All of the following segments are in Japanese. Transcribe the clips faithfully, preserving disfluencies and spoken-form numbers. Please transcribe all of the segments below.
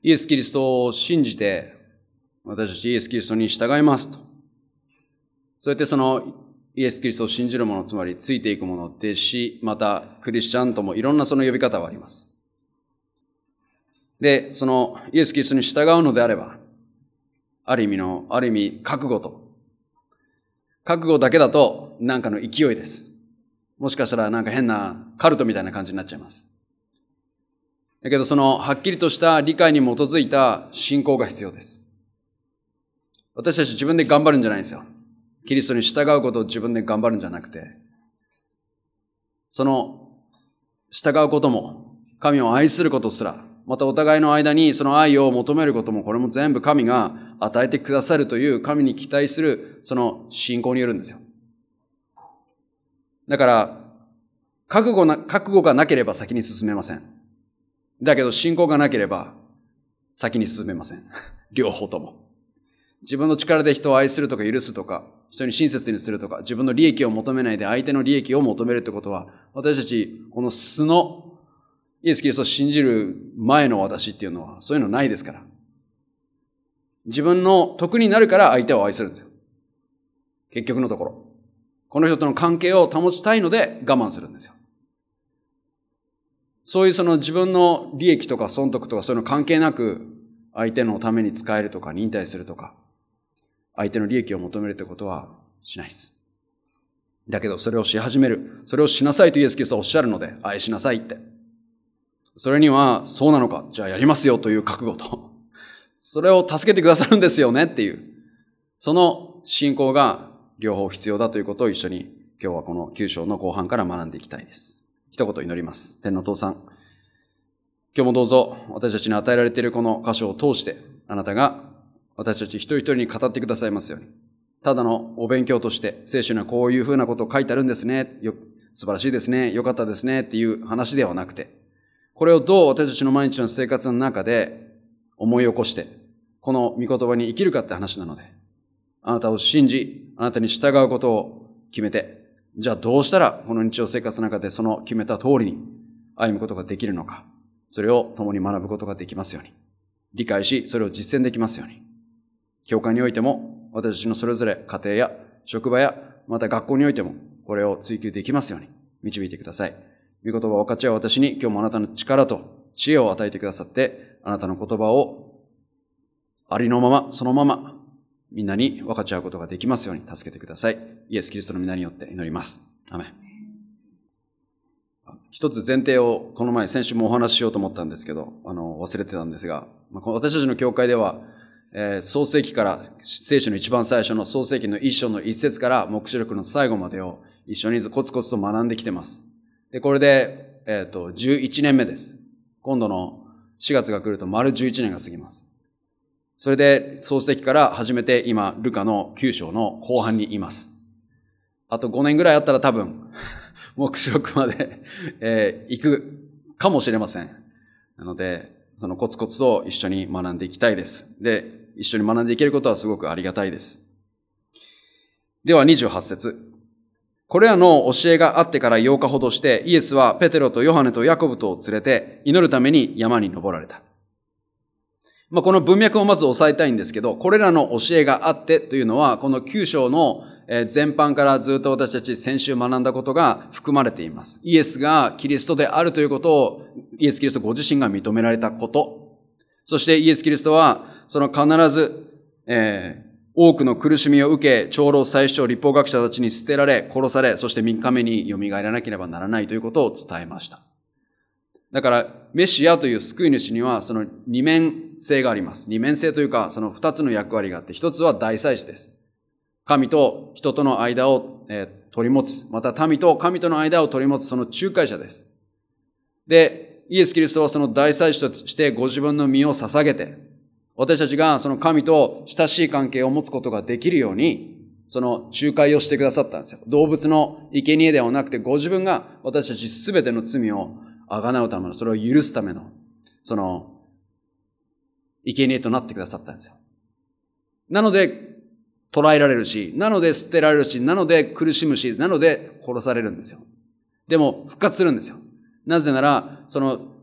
イエス・キリストを信じて、私たちイエス・キリストに従いますと。そうやってそのイエス・キリストを信じる者、つまりついていく者、弟子、またクリスチャンともいろんなその呼び方があります。で、そのイエス・キリストに従うのであれば、ある意味の、ある意味覚悟と。覚悟だけだとなんかの勢いです。もしかしたらなんか変なカルトみたいな感じになっちゃいます。だけどそのはっきりとした理解に基づいた信仰が必要です。私たち自分で頑張るんじゃないんですよ。キリストに従うことを自分で頑張るんじゃなくて、その従うことも、神を愛することすら、またお互いの間にその愛を求めることも、これも全部神が与えてくださるという神に期待するその信仰によるんですよ。だから、覚悟な、覚悟がなければ先に進めません。だけど信仰がなければ先に進めません。両方とも。自分の力で人を愛するとか許すとか、人に親切にするとか、自分の利益を求めないで相手の利益を求めるってことは、私たち、この素のイエス・キリストを信じる前の私っていうのは、そういうのないですから。自分の得になるから相手を愛するんですよ。結局のところ。この人との関係を保ちたいので我慢するんですよ。そういうその自分の利益とか損得とかそういうの関係なく、相手のために使えるとか忍耐するとか、相手の利益を求めるってことはしないです。だけどそれをし始める。それをしなさいとイエス・キリストはおっしゃるので、愛しなさいって。それにはそうなのか、じゃあやりますよという覚悟と、それを助けてくださるんですよねっていう、その信仰が両方必要だということを一緒に今日はこのきゅう章の後半から学んでいきたいです。一言祈ります。天の父さん、今日もどうぞ私たちに与えられているこの箇所を通して、あなたが私たち一人一人に語ってくださいますように。ただのお勉強として、聖書にはこういうふうなことを書いてあるんですね。よ素晴らしいですね。よかったですね。っていう話ではなくて、これをどう私たちの毎日の生活の中で思い起こして、この御言葉に生きるかって話なので、あなたを信じ、あなたに従うことを決めて、じゃあどうしたらこの日常生活の中でその決めた通りに歩むことができるのか、それを共に学ぶことができますように。理解し、それを実践できますように。教会においても、私たちのそれぞれ家庭や職場や、また学校においても、これを追求できますように導いてください。御言葉を分かち合う私に、今日もあなたの力と知恵を与えてくださって、あなたの言葉をありのまま、そのまま、みんなに分かち合うことができますように助けてください。イエス・キリストの皆によって祈ります。アーメン。一つ前提をこの前先週もお話ししようと思ったんですけど、あの忘れてたんですが、私たちの教会では、えー、創世記から聖書の一番最初の創世記の一章の一節から黙示録の最後までを一緒にコツコツと学んできてます。で、これで、えっと、じゅういちねんめです。今度のしがつが来ると丸じゅういちねんが過ぎます。それで創世記から始めて今、ルカのきゅう章の後半にいます。あとごねんぐらいあったら多分、黙示録まで、えー、行くかもしれません。なので、そのコツコツと一緒に学んでいきたいです。で、一緒に学んでいけることはすごくありがたいです。ではにじゅうはち節。これらの教えがあってからようかほどして、イエスはペテロとヨハネとヤコブとを連れて祈るために山に登られた。まあ、この文脈をまず押さえたいんですけど、これらの教えがあってというのは、このきゅう章の前半からずっと私たち先週学んだことが含まれています。イエスがキリストであるということを、イエス・キリストご自身が認められたこと。そしてイエス・キリストは、その必ず、えー、多くの苦しみを受け、長老、祭司長、立法学者たちに捨てられ、殺され、そしてみっかめに蘇らなければならないということを伝えました。だから、メシアという救い主には、その二面性があります。二面性というか、その二つの役割があって、一つは大祭司です。神と人との間を、えー、取り持つ。また民と神との間を取り持つ、その仲介者です。で、イエス・キリストはその大祭司としてご自分の身を捧げて、私たちがその神と親しい関係を持つことができるように、その仲介をしてくださったんですよ。動物の生贄ではなくて、ご自分が私たちすべての罪をあがなうための、それを許すための、その、生贄となってくださったんですよ。なので、捕らえられるし、なので捨てられるし、なので苦しむし、なので殺されるんですよ。でも復活するんですよ。なぜなら、その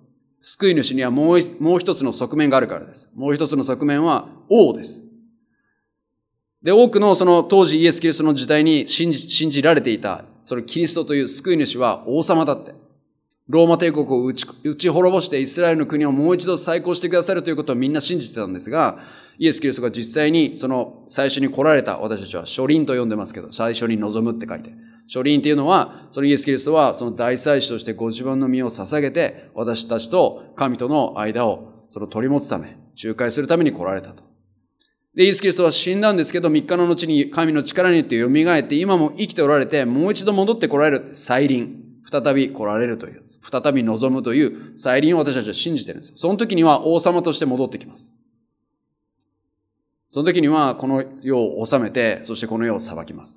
救い主にはもうもう一つの側面があるからです。もう一つの側面は王です。で、多くのその当時イエス・キリストの時代に信じ、信じられていた、そのキリストという救い主は王様だって。ローマ帝国を打ち、打ち滅ぼしてイスラエルの国をもう一度再興してくださるということをみんな信じてたんですが、イエス・キリストが実際にその最初に来られた、私たちは初臨と呼んでますけど、最初に望むって書いて。初臨っていうのは、そのイエス・キリストはその大祭司としてご自分の身を捧げて、私たちと神との間をその取り持つため、仲介するために来られたと。で、イエス・キリストは死んだんですけど、三日の後に神の力によって蘇って、今も生きておられて、もう一度戻って来られる再臨。再び来られるという、再び望むという再臨を私たちは信じてるんですよ。その時には王様として戻ってきます。その時にはこの世を治めて、そしてこの世を裁きます。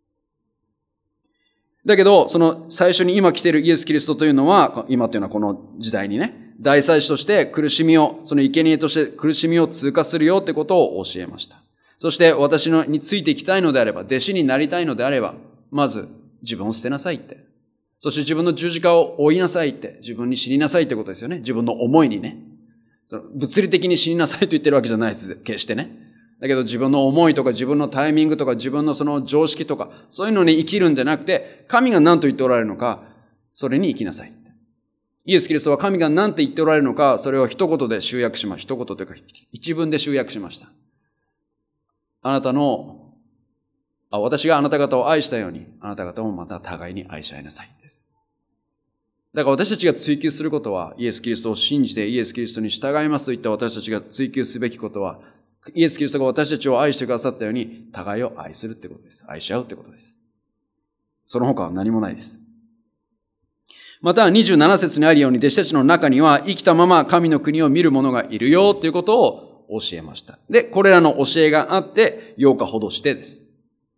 だけど、その最初に今来ているイエス・キリストというのは、今というのはこの時代にね、大祭司として苦しみを、その生贄として苦しみを通過するよってことを教えました。そして私のについていきたいのであれば、弟子になりたいのであれば、まず自分を捨てなさいって。そして自分の十字架を追いなさいって、自分に死になさいってことですよね。自分の思いにね。その物理的に死になさいと言ってるわけじゃないです。決してね。だけど自分の思いとか自分のタイミングとか自分のその常識とか、そういうのに生きるんじゃなくて、神が何と言っておられるのか、それに生きなさい。イエス・キリストは神が何て言っておられるのか、それを一言で集約しました。一言というか、一文で集約しました。あなたの、あ、私があなた方を愛したように、あなた方もまた互いに愛し合いなさいです。だから私たちが追求することは、イエス・キリストを信じてイエス・キリストに従いますといった私たちが追求すべきことは、イエス・キリストが私たちを愛してくださったように、互いを愛するってことです。愛し合うってことです。その他は何もないです。またにじゅうなな節にあるように、弟子たちの中には生きたまま神の国を見る者がいるよということを教えました。で、これらの教えがあって、ようかほどしてです。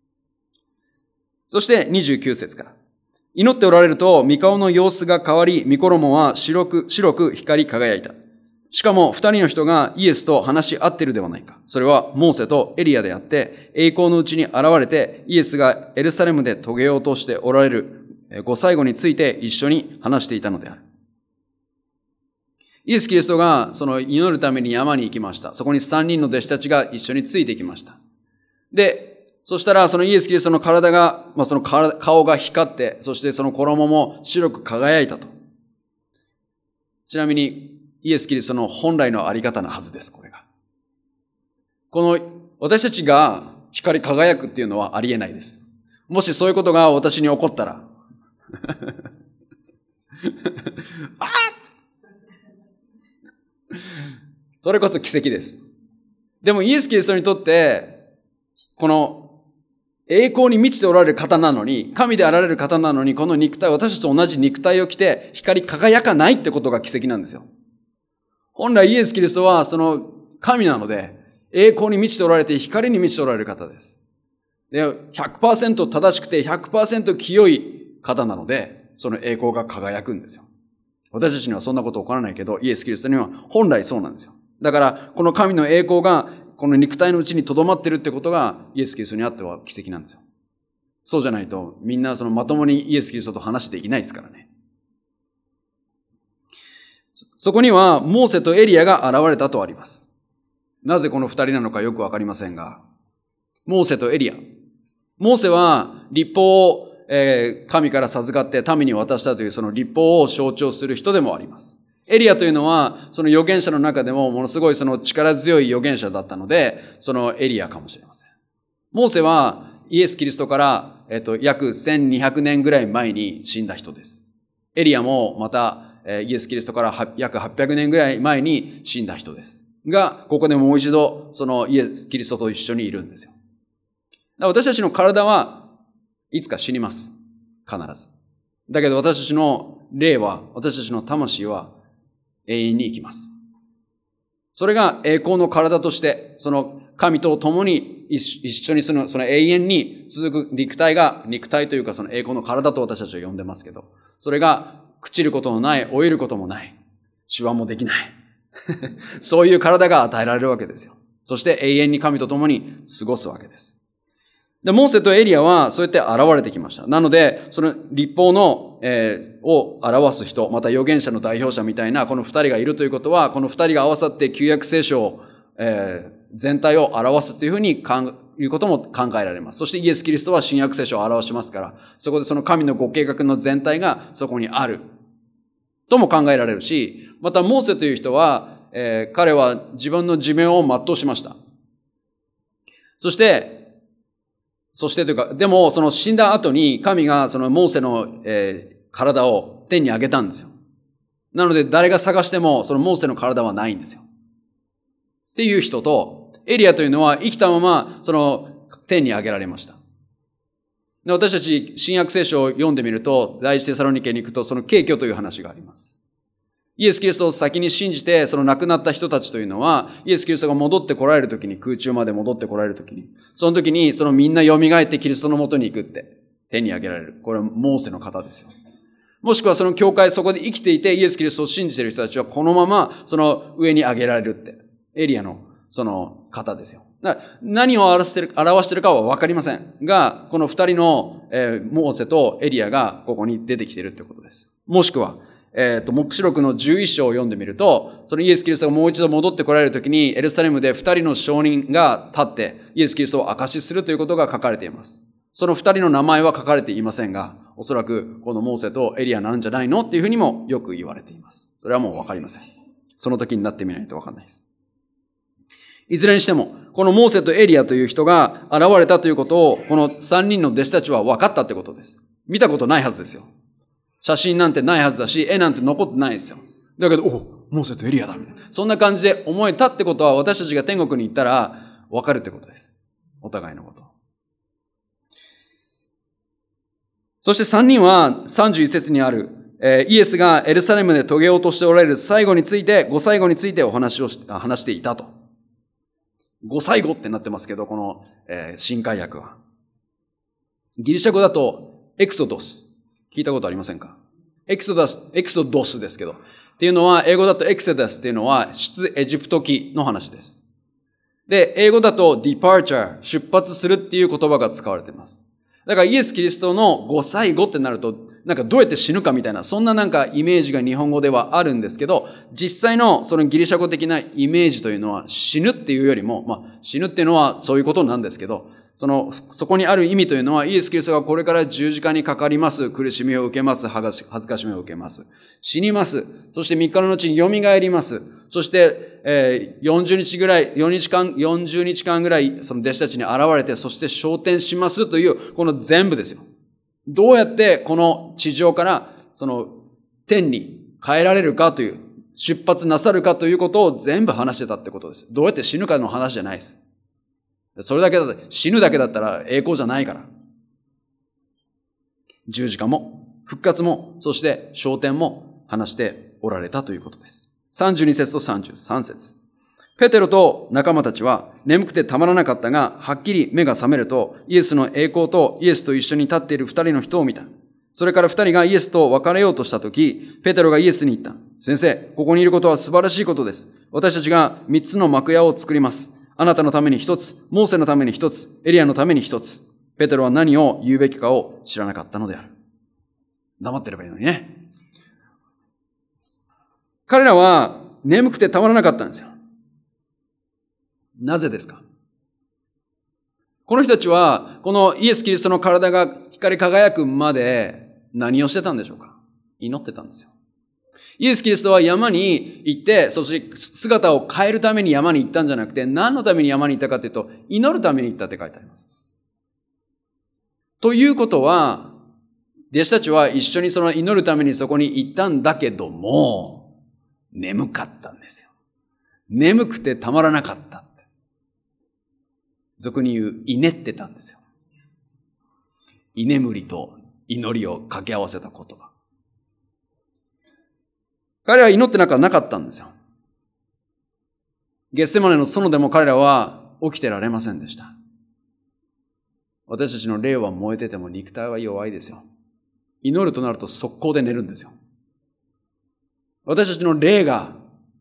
そしてにじゅうきゅう節から。祈っておられると、御顔の様子が変わり、御衣は白く、白く光り輝いた。しかも二人の人がイエスと話し合っているではないか。それはモーセとエリアであって、栄光のうちに現れて、イエスがエルサレムで遂げようとしておられるご最後について一緒に話していたのである。イエス・キリストがその祈るために山に行きました。そこに三人の弟子たちが一緒についてきました。で、そしたらそのイエス・キリストの体が、まあ、その顔が光って、そしてその衣も白く輝いたと。ちなみにイエス・キリストの本来のあり方のはずです、これが。この私たちが光り輝くっていうのはありえないです。もしそういうことが私に起こったら、あそれこそ奇跡です。でもイエス・キリストにとって、この栄光に満ちておられる方なのに、神であられる方なのに、この肉体、私たちと同じ肉体を着て光り輝かないってことが奇跡なんですよ。本来イエス・キリストはその神なので、栄光に満ちておられて光に満ちておられる方です。で、ひゃくパーセント 正しくて ひゃくパーセント 清い方なので、その栄光が輝くんですよ。私たちにはそんなこと起こらないけど、イエス・キリストには本来そうなんですよ。だから、この神の栄光が、この肉体のうちに留まってるってことが、イエス・キリストにあっては奇跡なんですよ。そうじゃないと、みんなそのまともにイエス・キリストと話できないですからね。そこには、モーセとエリアが現れたとあります。なぜこの二人なのかよくわかりませんが、モーセとエリア。モーセは律法を、えー、神から授かって民に渡したというその律法を象徴する人でもあります。エリアというのはその預言者の中でもものすごいその力強い預言者だったので、そのエリアかもしれません。モーセはイエス・キリストから、えっと、約せんにひゃくねんぐらい前に死んだ人です。エリアもまた、えー、イエス・キリストから約はっぴゃくねんぐらい前に死んだ人です。が、ここでもう一度そのイエス・キリストと一緒にいるんですよ。私たちの体はいつか死にます。必ず。だけど私たちの霊は、私たちの魂は永遠に生きます。それが栄光の体として、その神と共に一緒にする、その永遠に続く肉体が、肉体というかその栄光の体と私たちは呼んでますけど、それが朽ちることもない、老いることもない、死亡もできない。そういう体が与えられるわけですよ。そして永遠に神と共に過ごすわけです。で、モーセとエリアはそうやって現れてきました。なので、その律法のの、えー、を表す人、また預言者の代表者みたいなこの二人がいるということは、この二人が合わさって旧約聖書を、えー、全体を表すというふうに考えいうことも考えられます。そしてイエス・キリストは新約聖書を表しますから、そこでその神のご計画の全体がそこにあるとも考えられるし、またモーセという人は、えー、彼は自分の寿命を全うしました。そして、そしてというか、でもその死んだ後に神がそのモーセの、えー、体を天に上げたんですよ。なので誰が探してもそのモーセの体はないんですよ。っていう人と、エリアというのは生きたままその天に上げられました。で、私たち新約聖書を読んでみると、第一テサロニケに行くとその景挙という話があります。イエス・キリストを先に信じてその亡くなった人たちというのは、イエス・キリストが戻って来られるときに、空中まで戻って来られるときに、その時にそのみんな蘇ってキリストのもとに行くって天に上げられる。これはモーセの方ですよ。もしくはその教会そこで生きていてイエス・キリストを信じている人たちはこのままその上に上げられるって。エリアのその方ですよ。だから何を表してる、表してるかはわかりませんが、この二人の、えー、モーセとエリアがここに出てきているということです。もしくは、えっと、黙示録のじゅういっ章を読んでみると、そのイエス・キリストがもう一度戻ってこられるときに、エルサレムで二人の証人が立って、イエス・キリストを証しするということが書かれています。その二人の名前は書かれていませんが、おそらくこのモーセとエリアなんじゃないのっていうふうにもよく言われています。それはもうわかりません。その時になってみないとわかんないです。いずれにしても、このモーセとエリアという人が現れたということを、この三人の弟子たちは分かったってことです。見たことないはずですよ。写真なんてないはずだし、絵なんて残ってないですよ。だけど、お、モーセとエリアだ。そんな感じで思えたってことは、私たちが天国に行ったら分かるってことです。お互いのこと。そして三人はさんじゅういち節にある、えー、イエスがエルサレムで遂げようとしておられる最後について、ご最後についてお話をし、話していたと。ご最後ってなってますけど、この、えー、新海訳は。ギリシャ語だと、エクソドス。聞いたことありませんか？エクソダス、エクソドスですけど。っていうのは、英語だとエクセダスっていうのは、出エジプト記の話です。で、英語だと departure、出発するっていう言葉が使われています。だからイエス・キリストのご最後ってなると、なんかどうやって死ぬかみたいな、そんななんかイメージが日本語ではあるんですけど、実際のそのギリシャ語的なイメージというのは死ぬっていうよりも、まあ死ぬっていうのはそういうことなんですけど、その、そこにある意味というのは、イエス・キリストがこれから十字架にかかります。苦しみを受けます。恥ずかしみを受けます。死にます。そして三日の後に蘇ります。そして、えー、よんじゅうにちぐらい、よんじゅうにちかん、よんじゅうにちかんぐらい、その弟子たちに現れて、そして昇天しますという、この全部ですよ。どうやってこの地上から、その、天に変えられるかという、出発なさるかということを全部話してたってことです。どうやって死ぬかの話じゃないです。それだけだと、死ぬだけだったら栄光じゃないから。十字架も、復活も、そして昇天も話しておられたということです。さんじゅうに節とさんじゅうさん節。ペテロと仲間たちは眠くてたまらなかったが、はっきり目が覚めると、イエスの栄光とイエスと一緒に立っている二人の人を見た。それから二人がイエスと別れようとしたとき、ペテロがイエスに言った。先生、ここにいることは素晴らしいことです。私たちが三つの幕屋を作ります。あなたのために一つ、モーセのために一つ、エリアのために一つ。ペテロは何を言うべきかを知らなかったのである。黙ってればいいのにね。彼らは眠くてたまらなかったんですよ。なぜですか？この人たちは、このイエス・キリストの体が光り輝くまで何をしてたんでしょうか？祈ってたんですよ。イエス・キリストは山に行って、そして姿を変えるために山に行ったんじゃなくて、何のために山に行ったかというと、祈るために行ったって書いてあります。ということは、弟子たちは一緒にその祈るためにそこに行ったんだけども、眠かったんですよ。眠くてたまらなかったって。俗に言う、いねってたんですよ。居眠りと祈りを掛け合わせた言葉。彼らは祈ってなんかなかったんですよ。ゲッセマネの園でも彼らは起きてられませんでした。私たちの霊は燃えてても肉体は弱いですよ。祈るとなると速攻で寝るんですよ。私たちの霊が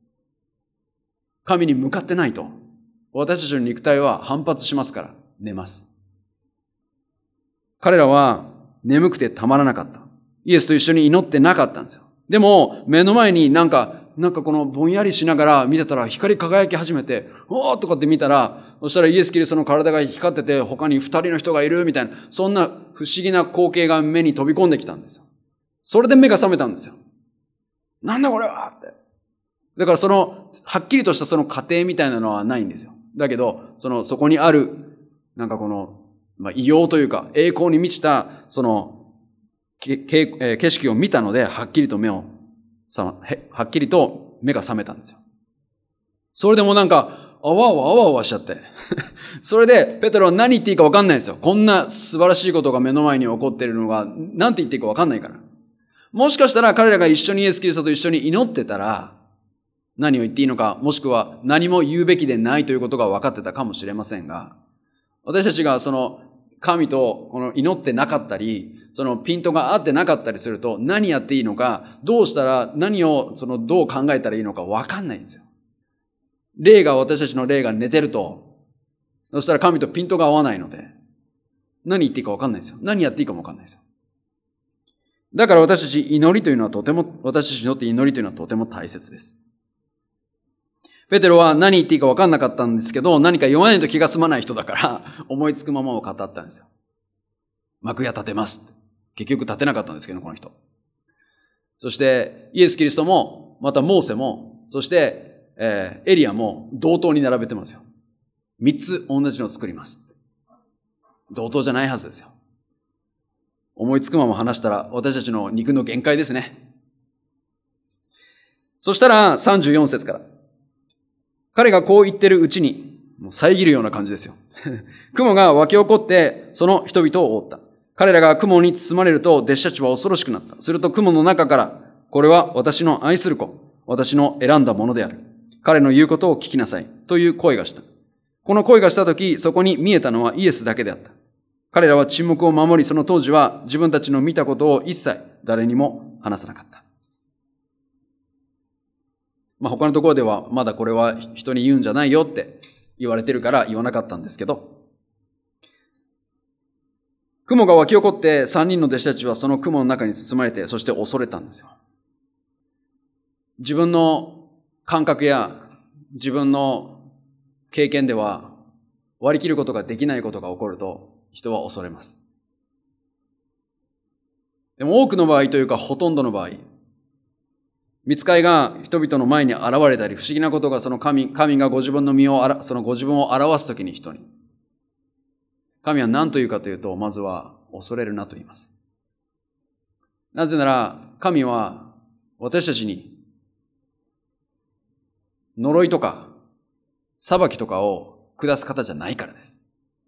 神に向かってないと、私たちの肉体は反発しますから寝ます。彼らは眠くてたまらなかった。 イエスと一緒に祈ってなかったんですよ。でも、目の前になんか、なんかこのぼんやりしながら見てたら光り輝き始めて、おーとかって見たら、そしたらイエス・キリストの体が光ってて、他に二人の人がいるみたいな、そんな不思議な光景が目に飛び込んできたんですよ。それで目が覚めたんですよ。なんだこれはって。だからその、はっきりとしたその過程みたいなのはないんですよ。だけど、その、そこにある、なんかこの、まあ、異様というか、栄光に満ちた、その、けけえー景色を見たので、はっきりと目を、さはっきりと目が覚めたんですよ。それでもなんか、あわあわあわあわしちゃって。それで、ペテロは何言っていいか分かんないんですよ。こんな素晴らしいことが目の前に起こっているのが、何て言っていいか分かんないから。もしかしたら彼らが一緒にイエス・キリストと一緒に祈ってたら、何を言っていいのか、もしくは何も言うべきでないということが分かってたかもしれませんが、私たちがその神とこの祈ってなかったり、そのピントが合ってなかったりすると、何やっていいのか、どうしたら、何をそのどう考えたらいいのか分かんないんですよ。霊が、私たちの霊が寝てると、そしたら神とピントが合わないので、何言っていいか分かんないんですよ。何やっていいかも分かんないですよ。だから私たち祈りというのはとても、私たちにとって祈りというのはとても大切です。ペテロは何言っていいか分かんなかったんですけど、何か言わないと気が済まない人だから、思いつくままを語ったんですよ。幕屋建てますって。結局建てなかったんですけど、この人。そして、イエス・キリストも、またモーセも、そして、えー、エリアも同等に並べてますよ。三つ同じのを作ります。同等じゃないはずですよ。思いつくまま話したら、私たちの肉の限界ですね。そしたら、さんじゅうよん節から。彼がこう言ってるうちに、もう遮るような感じですよ。雲が湧き起こって、その人々を覆った。彼らが雲に包まれると、弟子たちは恐ろしくなった。すると雲の中から、これは私の愛する子、私の選んだものである。彼の言うことを聞きなさい。という声がした。この声がしたとき、そこに見えたのはイエスだけであった。彼らは沈黙を守り、その当時は自分たちの見たことを一切誰にも話さなかった。まあ、他のところではまだこれは人に言うんじゃないよって言われてるから言わなかったんですけど、雲が湧き起こって三人の弟子たちはその雲の中に包まれて、そして恐れたんですよ。自分の感覚や自分の経験では割り切ることができないことが起こると人は恐れます。でも多くの場合というかほとんどの場合、御使いが人々の前に現れたり、不思議なことがその神、神がご自分の身をあら、そのご自分を表すときに人に。神は何と言うかというと、まずは恐れるなと言います。なぜなら、神は私たちに呪いとか裁きとかを下す方じゃないからです。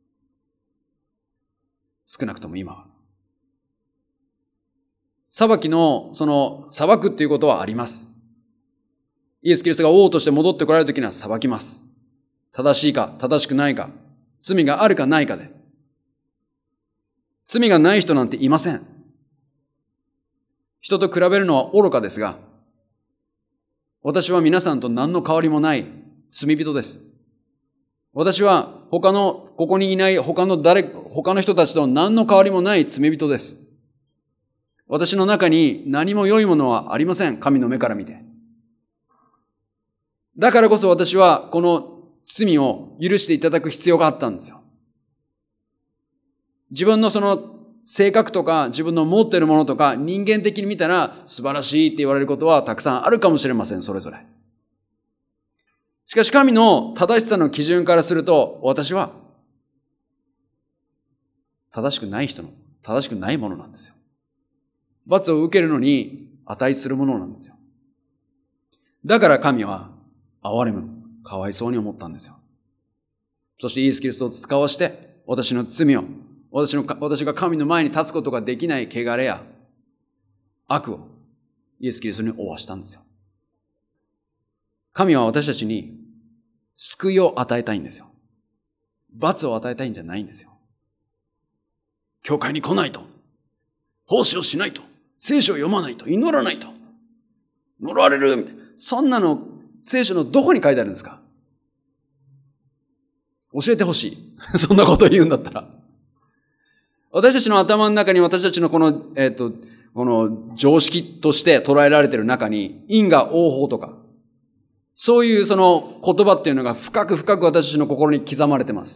少なくとも今は。裁きの、その、裁くっていうことはあります。イエス・キリストが王として戻ってこられるときには裁きます。正しいか、正しくないか、罪があるかないかで。罪がない人なんていません。人と比べるのは愚かですが、私は皆さんと何の変わりもない罪人です。私は他の、ここにいない他の誰、他の人たちと何の変わりもない罪人です。私の中に何も良いものはありません。神の目から見て。だからこそ私はこの罪を許していただく必要があったんですよ。自分のその性格とか自分の持っているものとか人間的に見たら素晴らしいって言われることはたくさんあるかもしれません。それぞれ。しかし神の正しさの基準からすると私は正しくない人の正しくないものなんですよ。罰を受けるのに値するものなんですよ。だから神は憐れむ、かわいそうに思ったんですよ。そしてイエス・キリストを使わして私の罪を、私の、私が神の前に立つことができない汚れや悪をイエス・キリストに負わしたんですよ。神は私たちに救いを与えたいんですよ。罰を与えたいんじゃないんですよ。教会に来ないと、奉仕をしないと、聖書を読まないと、祈らないと、呪われるみたいな。そんなの聖書のどこに書いてあるんですか？教えてほしい。そんなことを言うんだったら。私たちの頭の中に私たちのこの、えっと、 この常識として捉えられている中に因果応報とか、そういうその言葉っていうのが深く深く私たちの心に刻まれてます。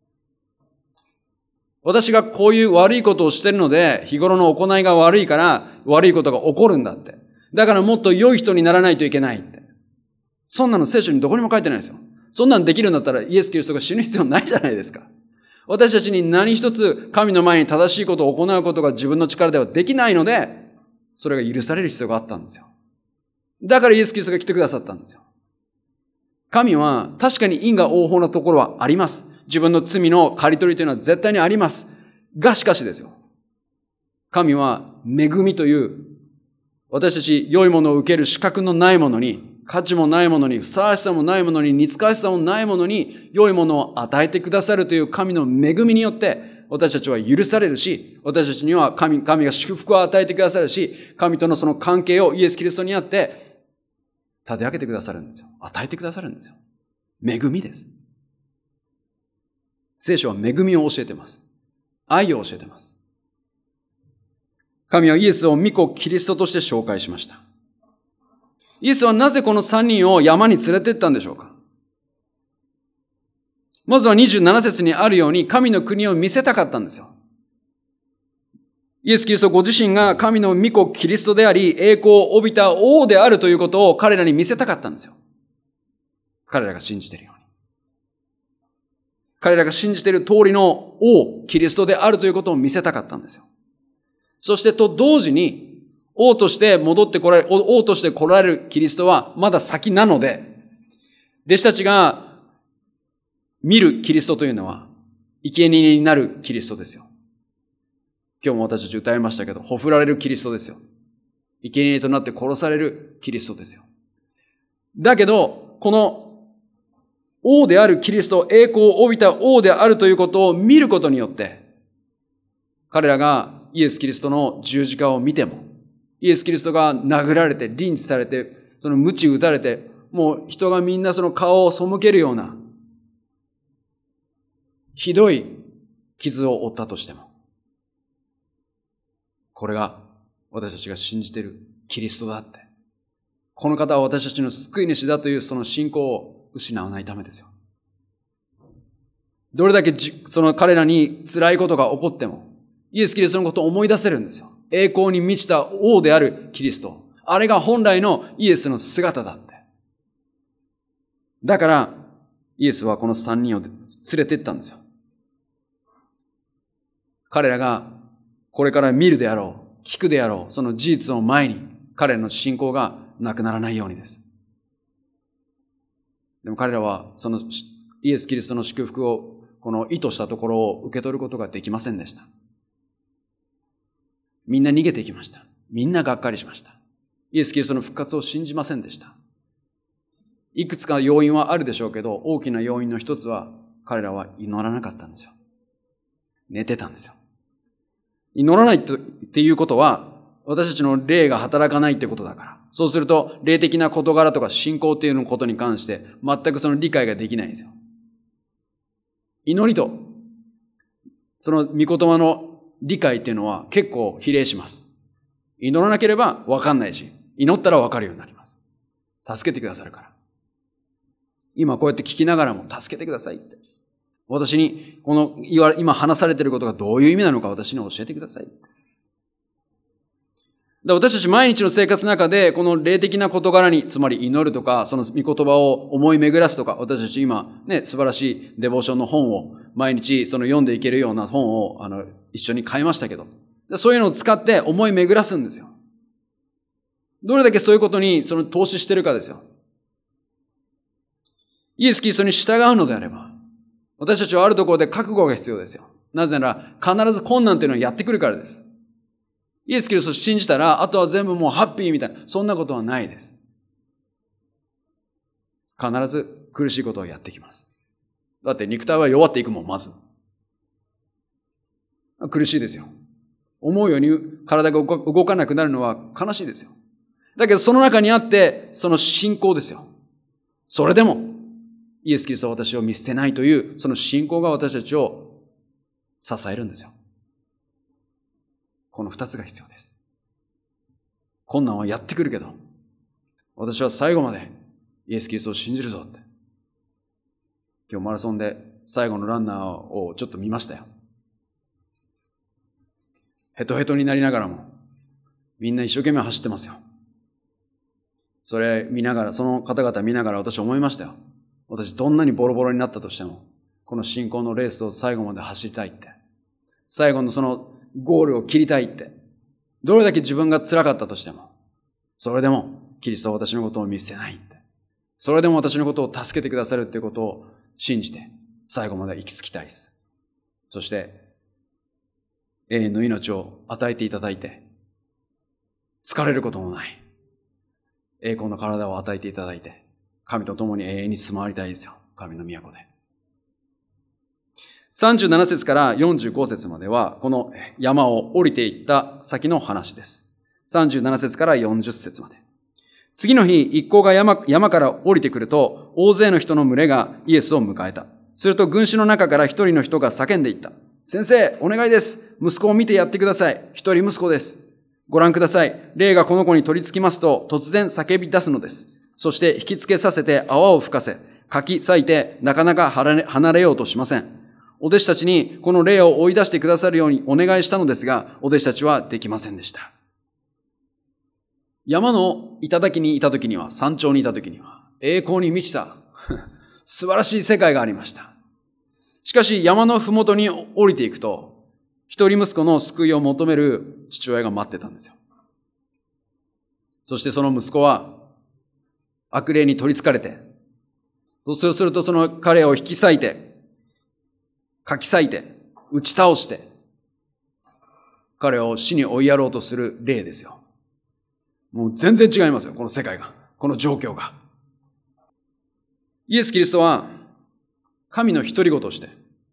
私がこういう悪いことをしてるので、日頃の行いが悪いから悪いことが起こるんだって。だからもっと良い人にならないといけないって。そんなの聖書にどこにも書いてないですよ。そんなんできるんだったらイエス・キリストが死ぬ必要ないじゃないですか。私たちに何一つ神の前に正しいことを行うことが自分の力ではできないので、それが許される必要があったんですよ。だからイエス・キリストが来てくださったんですよ。神は確かに因果応報のところはあります。自分の罪の刈り取りというのは絶対にあります。がしかしですよ。神は恵みという、私たち良いものを受ける資格のないものに、価値もないものに、ふさわしさもないものに、似つかわしさもないものに、良いものを与えてくださるという神の恵みによって、私たちは許されるし、私たちには神、神が祝福を与えてくださるし、神とのその関係をイエス・キリストにあって、立て上げてくださるんですよ。与えてくださるんですよ。恵みです。聖書は恵みを教えています。愛を教えています。神はイエスを御子キリストとして紹介しました。イエスはなぜこの三人を山に連れて行ったんでしょうか。まずはにじゅうなな節にあるように神の国を見せたかったんですよ。イエス・キリストご自身が神の御子キリストであり、栄光を帯びた王であるということを彼らに見せたかったんですよ。彼らが信じているように。彼らが信じている通りの王、キリストであるということを見せたかったんですよ。そしてと同時に、王として戻ってこられる、王として来られるキリストはまだ先なので、弟子たちが見るキリストというのは、生贄になるキリストですよ。今日も私たち歌いましたけど、ほふられるキリストですよ。生贄となって殺されるキリストですよ。だけど、この王であるキリスト、栄光を帯びた王であるということを見ることによって、彼らがイエス・キリストの十字架を見ても、イエス・キリストが殴られて、リンチされて、その鞭打たれて、もう人がみんなその顔を背けるような、ひどい傷を負ったとしても、これが私たちが信じているキリストだって。この方は私たちの救い主だというその信仰を失わないためですよ。どれだけその彼らに辛いことが起こっても、イエス・キリストのことを思い出せるんですよ。栄光に満ちた王であるキリスト。あれが本来のイエスの姿だって。だから、イエスはこの三人を連れて行ったんですよ。彼らがこれから見るであろう、聞くであろう、その事実を前に彼らの信仰がなくならないようにです。でも彼らはそのイエス・キリストの祝福をこの意図したところを受け取ることができませんでした。みんな逃げていきました。みんながっかりしました。イエス・キリストの復活を信じませんでした。いくつか要因はあるでしょうけど、大きな要因の一つは彼らは祈らなかったんですよ。寝てたんですよ。祈らないっていうことは、私たちの霊が働かないってことだから。そうすると、霊的な事柄とか信仰っていうことに関して、全くその理解ができないんですよ。祈りと、その御言葉の理解っていうのは結構比例します。祈らなければ分かんないし、祈ったら分かるようになります。助けてくださるから。今こうやって聞きながらも、助けてくださいって。私に、この、今話されていることがどういう意味なのか私に教えてください。私たち毎日の生活の中で、この霊的な事柄に、つまり祈るとか、その御言葉を思い巡らすとか、私たち今ね、素晴らしいデボーションの本を、毎日その読んでいけるような本を、あの、一緒に買いましたけど、そういうのを使って思い巡らすんですよ。どれだけそういうことに、その投資してるかですよ。イエス・キリストに従うのであれば、私たちはあるところで覚悟が必要ですよ。なぜなら、必ず困難というのはやってくるからです。イエス・キリストを信じたら、あとは全部もうハッピーみたいな、そんなことはないです。必ず苦しいことはやってきます。だって肉体は弱っていくもん、まず。苦しいですよ。思うように体が動かなくなるのは悲しいですよ。だけどその中にあって、その信仰ですよ。それでも、イエス・キリストは私を見捨てないという、その信仰が私たちを支えるんですよ。この二つが必要です。 困難はやってくるけど、私は最後までイエス・キリストを信じるぞって。今日マラソンで最後のランナーをちょっと見ましたよ。ヘトヘトになりながらも、みんな一生懸命走ってますよ。それ見ながら、その方々見ながら私思いましたよ。私どんなにボロボロになったとしても、この信仰のレースを最後まで走りたいって。最後のそのゴールを切りたいって。どれだけ自分が辛かったとしても、それでもキリストは私のことを見捨てないって。それでも私のことを助けてくださるっていうことを信じて、最後まで行き着きたいです。そして、永遠の命を与えていただいて、疲れることもない。栄光の体を与えていただいて、神と共に永遠に住まわりたいですよ。神の都で。さんじゅうなな節からよんじゅうご節までは、この山を降りていった先の話です。さんじゅうなな節からよんじゅう節まで。次の日、一行が 山, 山から降りてくると、大勢の人の群れがイエスを迎えた。すると群衆の中から一人の人が叫んでいった。先生、お願いです。息子を見てやってください。一人息子です。ご覧ください。霊がこの子に取り付きますと、突然叫び出すのです。そして引きつけさせて泡を吹かせ、かき裂いてなかなか離れようとしません。お弟子たちにこの霊を追い出してくださるようにお願いしたのですが、お弟子たちはできませんでした。山の頂にいた時には、山頂にいた時には、栄光に満ちた素晴らしい世界がありました。しかし山のふもとに降りていくと、一人息子の救いを求める父親が待ってたんですよ。そしてその息子は悪霊に取り憑かれて、そうするとその彼を引き裂いて、かき裂いて、打ち倒して、彼を死に追いやろうとする霊ですよ。もう全然違いますよ、この世界が。この状況が。イエス・キリストは、神の独り子として、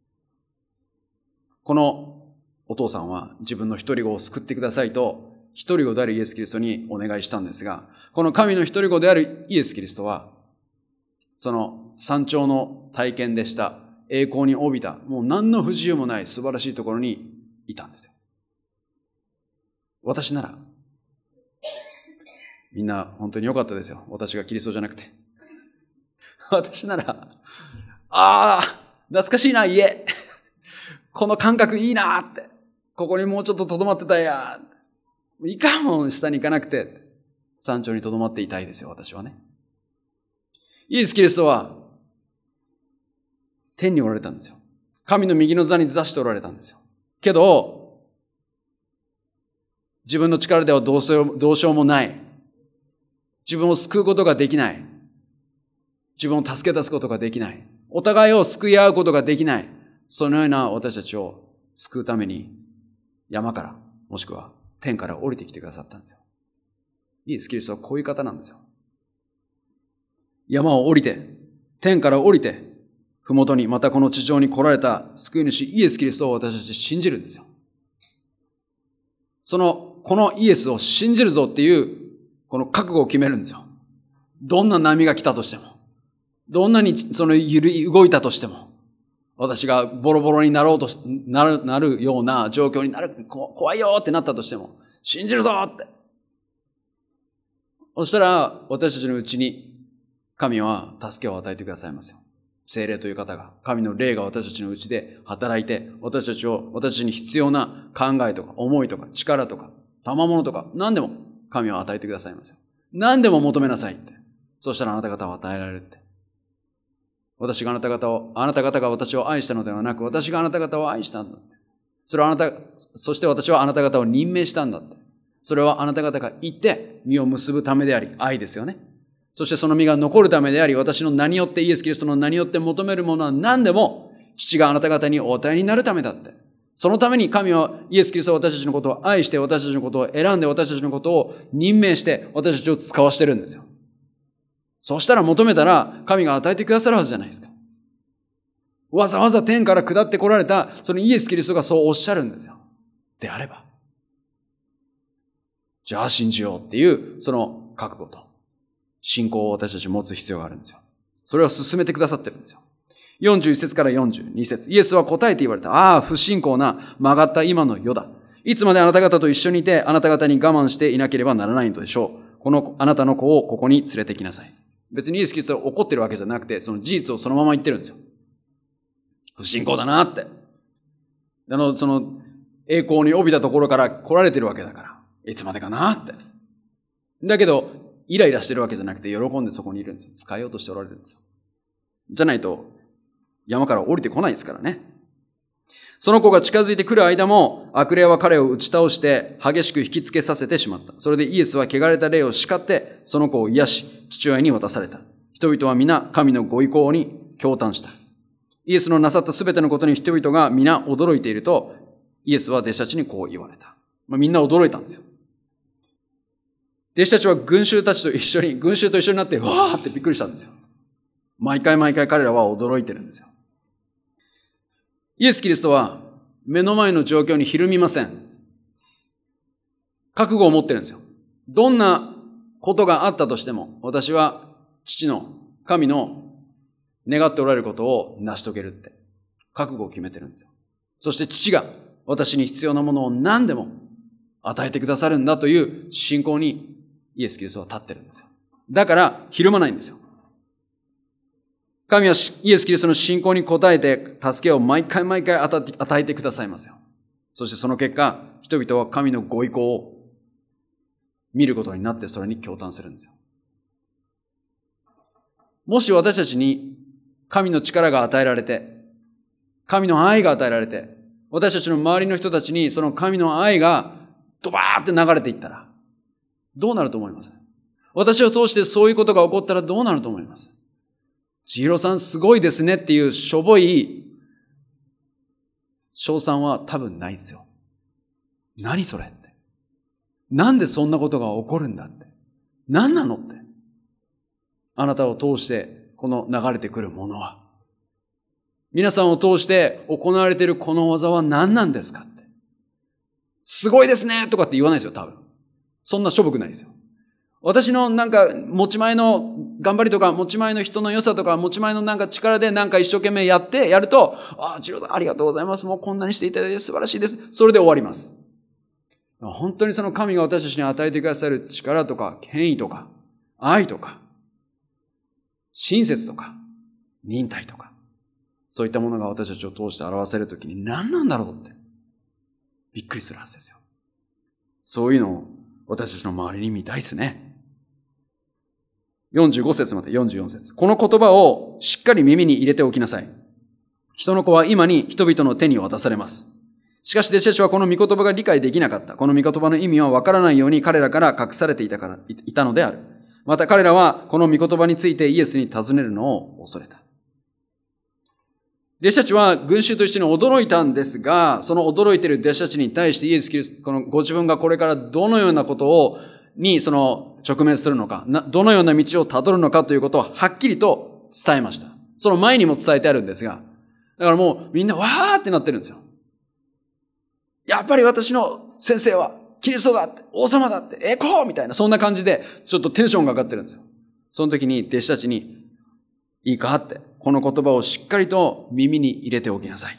このお父さんは自分の独り子を救ってくださいと、独り子であるイエス・キリストにお願いしたんですが、この神の独り子であるイエス・キリストは、その山頂の体験でした、栄光に帯びた、もう何の不自由もない素晴らしいところにいたんですよ。私なら、みんな本当に良かったですよ。私がキリストじゃなくて。私なら、ああ、懐かしいな、家。この感覚いいなって。ここにもうちょっと留まってたや。いかんもん下に行かなくて。山頂に留まっていたいですよ、私はね。イエス・キリストは、天におられたんですよ。神の右の座に座しておられたんですよ。けど、自分の力ではどうしよう、どうしようもない。自分を救うことができない。自分を助け出すことができない。お互いを救い合うことができない。そのような私たちを救うために山から、もしくは天から降りてきてくださったんですよ。イエス・キリストはこういう方なんですよ。山を降りて、天から降りて、ふもとにまたこの地上に来られた救い主イエス・キリストを私たち信じるんですよ。その、このイエスを信じるぞっていうこの覚悟を決めるんですよ。どんな波が来たとしても、どんなにその揺り動いたとしても、私がボロボロになろうとしなる、なるような状況になる、怖いよってなったとしても、信じるぞって。そしたら、私たちのうちに、神は助けを与えてくださいますよ。聖霊という方が、神の霊が私たちのうちで働いて、私たちを、私たちに必要な考えとか、思いとか、力とか、賜物とか、何でも神は与えてくださいますよ。何でも求めなさいって。そしたらあなた方は与えられるって。私があなた方を、あなた方が私を愛したのではなく、私があなた方を愛したんだって。それはあなた、そして私はあなた方を任命したんだって。それはあなた方が行って実を結ぶためであり、愛ですよね。そしてその実が残るためであり、私の名によって、イエス・キリストの名によって求めるものは何でも、父があなた方にお与えになるためだって。そのために神はイエス・キリストは私たちのことを愛して、私たちのことを選んで、私たちのことを任命して、私たちを使わしてるんですよ。そうしたら求めたら、神が与えてくださるはずじゃないですか。わざわざ天から下って来られた、そのイエス・キリストがそうおっしゃるんですよ。であれば。じゃあ信じようっていう、その覚悟と、信仰を私たち持つ必要があるんですよ。それを進めてくださってるんですよ。よんじゅういち節からよんじゅうに節。イエスは答えて言われた。ああ、不信仰な曲がった今の世だ。 いつまであなた方と一緒にいて、あなた方に我慢していなければならないのでしょう。このあなたの子をここに連れてきなさい。別にイエス・キリストは怒ってるわけじゃなくて、その事実をそのまま言ってるんですよ。不信仰だなって。あの、その、栄光に帯びたところから来られてるわけだから、いつまでかなって。だけど、イライラしてるわけじゃなくて、喜んでそこにいるんですよ。使えようとしておられるんですよ。じゃないと、山から降りてこないですからね。その子が近づいてくる間も、悪霊は彼を打ち倒して、激しく引きつけさせてしまった。それでイエスは汚れた霊を叱って、その子を癒し、父親に渡された。人々は皆、神のご意向に驚嘆した。イエスのなさったすべてのことに人々が皆驚いていると、イエスは弟子たちにこう言われた。まあ、みんな驚いたんですよ。弟子たちは群衆たちと一緒に、群衆と一緒になって、わーってびっくりしたんですよ。毎回毎回彼らは驚いてるんですよ。イエス・キリストは目の前の状況にひるみません。覚悟を持ってるんですよ。どんなことがあったとしても、私は父の、神の願っておられることを成し遂げるって、覚悟を決めてるんですよ。そして父が私に必要なものを何でも与えてくださるんだという信仰にイエス・キリストは立ってるんですよ。だからひるまないんですよ。神はイエス・キリストの信仰に応えて助けを毎回毎回与えてくださいますよ。そしてその結果、人々は神のご意向を見ることになってそれに驚嘆するんですよ。もし私たちに神の力が与えられて、神の愛が与えられて、私たちの周りの人たちにその神の愛がドバーって流れていったら、どうなると思います？私を通してそういうことが起こったらどうなると思います？千尋さんすごいですねっていうしょぼい称賛は多分ないですよ。何それって。なんでそんなことが起こるんだって。何なのって。あなたを通してこの流れてくるものは。皆さんを通して行われているこの技は何なんですかって。すごいですねとかって言わないですよ、多分。そんなしょぼくないですよ。私のなんか持ち前の頑張りとか持ち前の人の良さとか持ち前のなんか力でなんか一生懸命やってやると、ああ、千尋さんありがとうございます。もうこんなにしていただいて素晴らしいです。それで終わります。本当にその神が私たちに与えてくださる力とか権威とか愛とか親切とか忍耐とかそういったものが私たちを通して表せるときに何なんだろうってびっくりするはずですよ。そういうのを私たちの周りに見たいですね。よんじゅうご節までよんじゅうよん節。この言葉をしっかり耳に入れておきなさい。人の子は今に人々の手に渡されます。しかし弟子たちはこの御言葉が理解できなかった。この御言葉の意味はわからないように彼らから隠されていたから、いたのである。また彼らはこの御言葉についてイエスに尋ねるのを恐れた。弟子たちは群衆と一緒に驚いたんですが、その驚いている弟子たちに対してイエス・キリスト、このご自分がこれからどのようなことを、にその直面するのか、どのような道をたどるのかということをはっきりと伝えました。その前にも伝えてあるんですが、だからもうみんなわーってなってるんですよ。やっぱり私の先生はキリストだって、王様だって、栄光みたいな、そんな感じでちょっとテンションが上がってるんですよ。その時に弟子たちに、いいかって、この言葉をしっかりと耳に入れておきなさい。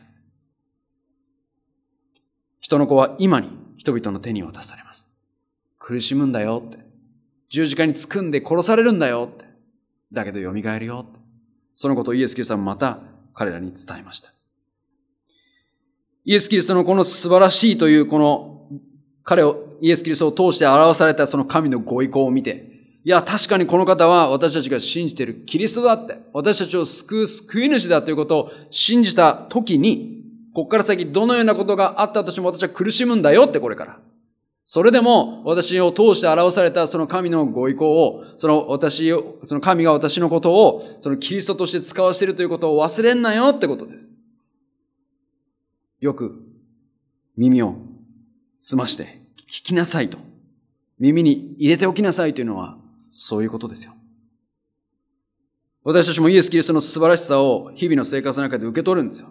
人の子は今に人々の手に渡されます。苦しむんだよって。十字架につくんで殺されるんだよって。だけど蘇るよって。そのことをイエス・キリストはまた彼らに伝えました。イエス・キリストのこの素晴らしいというこの彼を、イエス・キリストを通して表されたその神のご意向を見て、いや、確かにこの方は私たちが信じているキリストだって、私たちを救う救い主だということを信じた時に、ここから先どのようなことがあったとしても私は苦しむんだよってこれから。それでも私を通して表されたその神のご意向を、その私を、その神が私のことを、そのキリストとして使わせているということを忘れんなよってことです。よく耳を澄まして聞きなさいと。耳に入れておきなさいというのはそういうことですよ。私たちもイエス・キリストの素晴らしさを日々の生活の中で受け取るんですよ。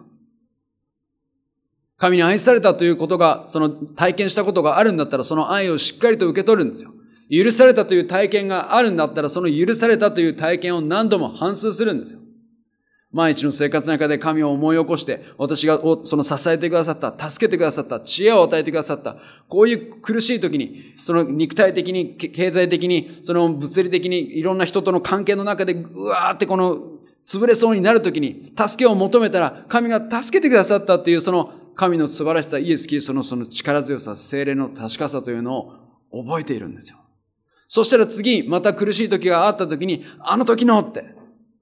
神に愛されたということが、その体験したことがあるんだったら、その愛をしっかりと受け取るんですよ。許されたという体験があるんだったら、その許されたという体験を何度も反芻するんですよ。 毎日の生活の中で神を思い起こして、私がその支えてくださった、助けてくださった、知恵を与えてくださった、こういう苦しい時に、その肉体的に、経済的に、その物理的に、いろんな人との関係の中で、うわーってこの、潰れそうになる時に、助けを求めたら、神が助けてくださったっていう、その神の素晴らしさ、イエス・キリストのその力強さ、聖霊の確かさというのを覚えているんですよ。そしたら次、また苦しい時があった時に、あの時のって。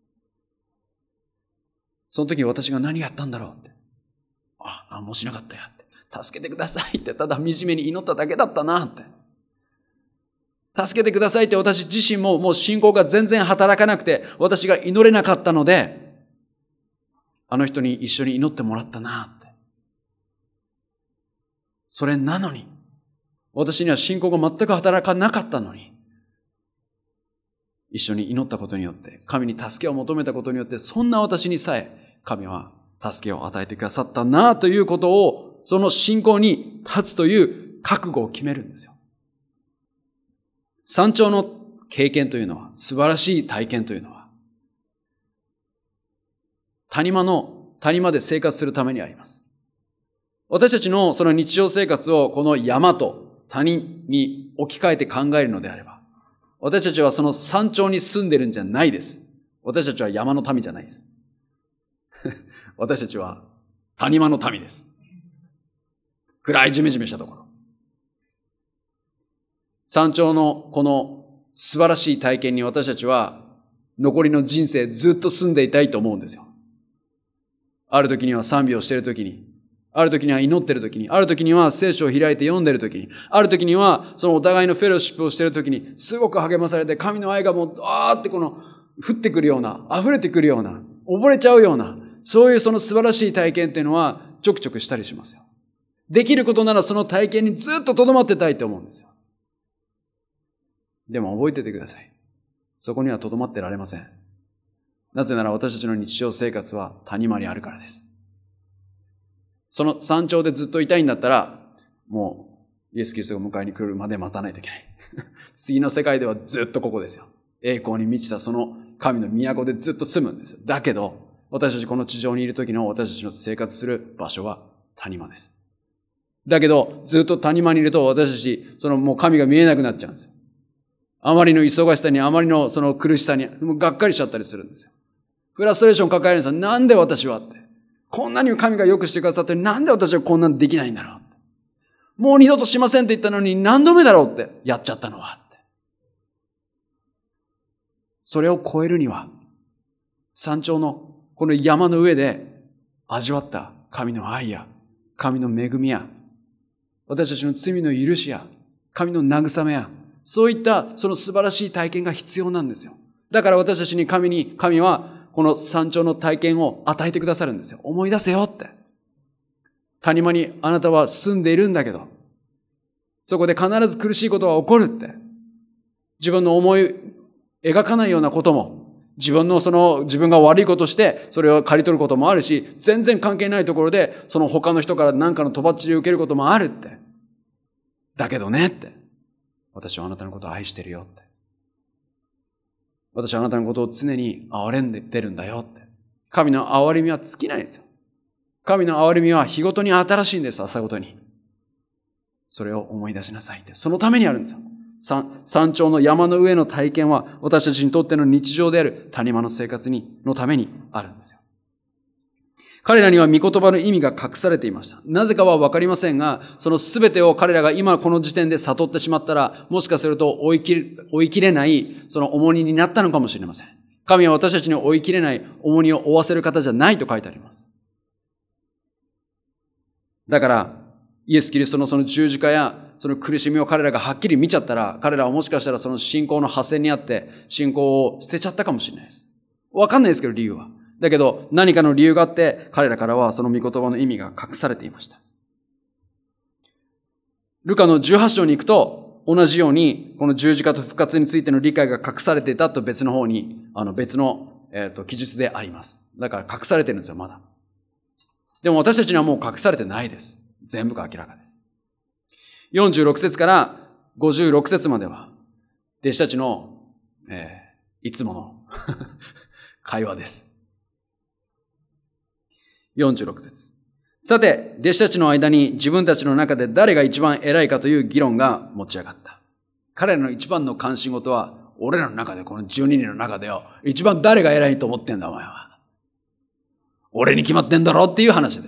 その時私が何やったんだろうって。あ、何もしなかったやって。助けてくださいって、ただ惨めに祈っただけだったなって。助けてくださいって私自身ももう信仰が全然働かなくて、私が祈れなかったので、あの人に一緒に祈ってもらったなって。それなのに、私には信仰が全く働かなかったのに、一緒に祈ったことによって、神に助けを求めたことによって、そんな私にさえ、神は助けを与えてくださったなということを、その信仰に立つという覚悟を決めるんですよ。山頂の経験というのは、素晴らしい体験というのは、谷間の、谷間で生活するためにあります。私たちのその日常生活をこの山と谷に置き換えて考えるのであれば、私たちはその山頂に住んでるんじゃないです。私たちは山の民じゃないです。私たちは谷間の民です。暗いジメジメしたところ。山頂のこの素晴らしい体験に私たちは残りの人生ずっと住んでいたいと思うんですよ。ある時には賛美をしている時に、ある時には祈っている時に、ある時には聖書を開いて読んでいる時に、ある時にはそのお互いのフェローシップをしている時にすごく励まされて神の愛がもうあーってこの降ってくるような、溢れてくるような、溺れちゃうような、そういうその素晴らしい体験っていうのはちょくちょくしたりしますよ。できることならその体験にずっと留まってたいと思うんですよ。でも覚えててください。そこには留まってられません。なぜなら私たちの日常生活は谷間にあるからです。その山頂でずっといたいんだったら、もうイエス・キリストが迎えに来るまで待たないといけない。次の世界ではずっとここですよ。栄光に満ちたその神の都でずっと住むんですよ。だけど、私たちこの地上にいる時の私たちの生活する場所は谷間です。だけど、ずっと谷間にいると私たち、そのもう神が見えなくなっちゃうんですよ。あまりの忙しさに、あまりのその苦しさに、もうがっかりしちゃったりするんですよ。フラストレーションを抱えるんですよ。なんで私はって。こんなに神が良くしてくださってなんで私はこんなのできないんだろうって。もう二度としませんって言ったのに何度目だろうってやっちゃったのはって。それを超えるには、山頂のこの山の上で味わった神の愛や、神の恵みや、私たちの罪の許しや、神の慰めや、そういったその素晴らしい体験が必要なんですよ。だから私たちに神に、神はこの山頂の体験を与えてくださるんですよ。思い出せよって。谷間にあなたは住んでいるんだけど、そこで必ず苦しいことが起こるって。自分の思い描かないようなことも、自分のその、自分が悪いことして、それを刈り取ることもあるし、全然関係ないところで、その他の人から何かのとばっちりを受けることもあるって。だけどねって。私はあなたのことを愛してるよって。私はあなたのことを常に憐れんでるんだよって。神の憐れみは尽きないんですよ。神の憐れみは日ごとに新しいんです、朝ごとに。それを思い出しなさいって。そのためにあるんですよ。山、山頂の山の上の体験は私たちにとっての日常である谷間の生活に、のためにあるんですよ。彼らには御言葉の意味が隠されていました。なぜかはわかりませんが、そのすべてを彼らが今この時点で悟ってしまったら、もしかすると追い切れ、追い切れない、その重荷になったのかもしれません。神は私たちに追い切れない重荷を負わせる方じゃないと書いてあります。だから、イエス・キリストのその十字架や、その苦しみを彼らがはっきり見ちゃったら、彼らはもしかしたらその信仰の破線にあって、信仰を捨てちゃったかもしれないです。わかんないですけど、理由は。だけど、何かの理由があって、彼らからはその御言葉の意味が隠されていました。ルカのじゅうはち章に行くと、同じように、この十字架と復活についての理解が隠されていたと別の方に、あの別の、えっと、記述であります。だから隠されてるんですよ、まだ。でも私たちにはもう隠されてないです。全部が明らかです。よんじゅうろく節からごじゅうろく節までは、弟子たちの、えー、いつもの会話です。 よんじゅうろく節。さて、弟子たちの間に自分たちの中で誰が一番偉いかという議論が持ち上がった。彼らの一番の関心事は、俺らの中で、このじゅうににんの中でよ、一番誰が偉いと思ってんだお前は。俺に決まってんだろっていう話です。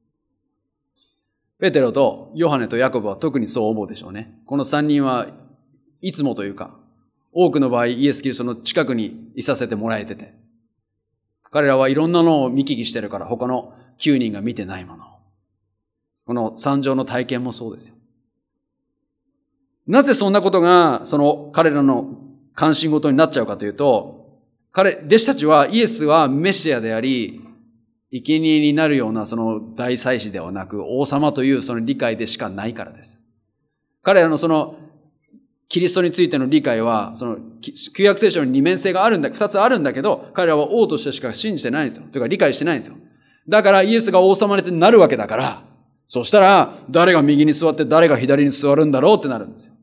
ペテロとヨハネとヤコブは特にそう思うでしょうね。このさんにんはいつもというか、多くの場合イエス・キリストの近くにいさせてもらえてて、彼らはいろんなのを見聞きしてるから他のきゅうにんが見てないもの。この三条の体験もそうですよ。なぜそんなことがその彼らの関心事になっちゃうかというと、彼、弟子たちはイエスはメシアであり、生贄になるようなその大祭司ではなく王様というその理解でしかないからです。彼らのそのキリストについての理解は、その旧約聖書に二面性があるんだ、二つあるんだけど、彼らは王としてしか信じてないんですよ。というか理解してないんですよ。だからイエスが王様になるわけだから、そしたら誰が右に座って誰が左に座るんだろうってなるんですよ。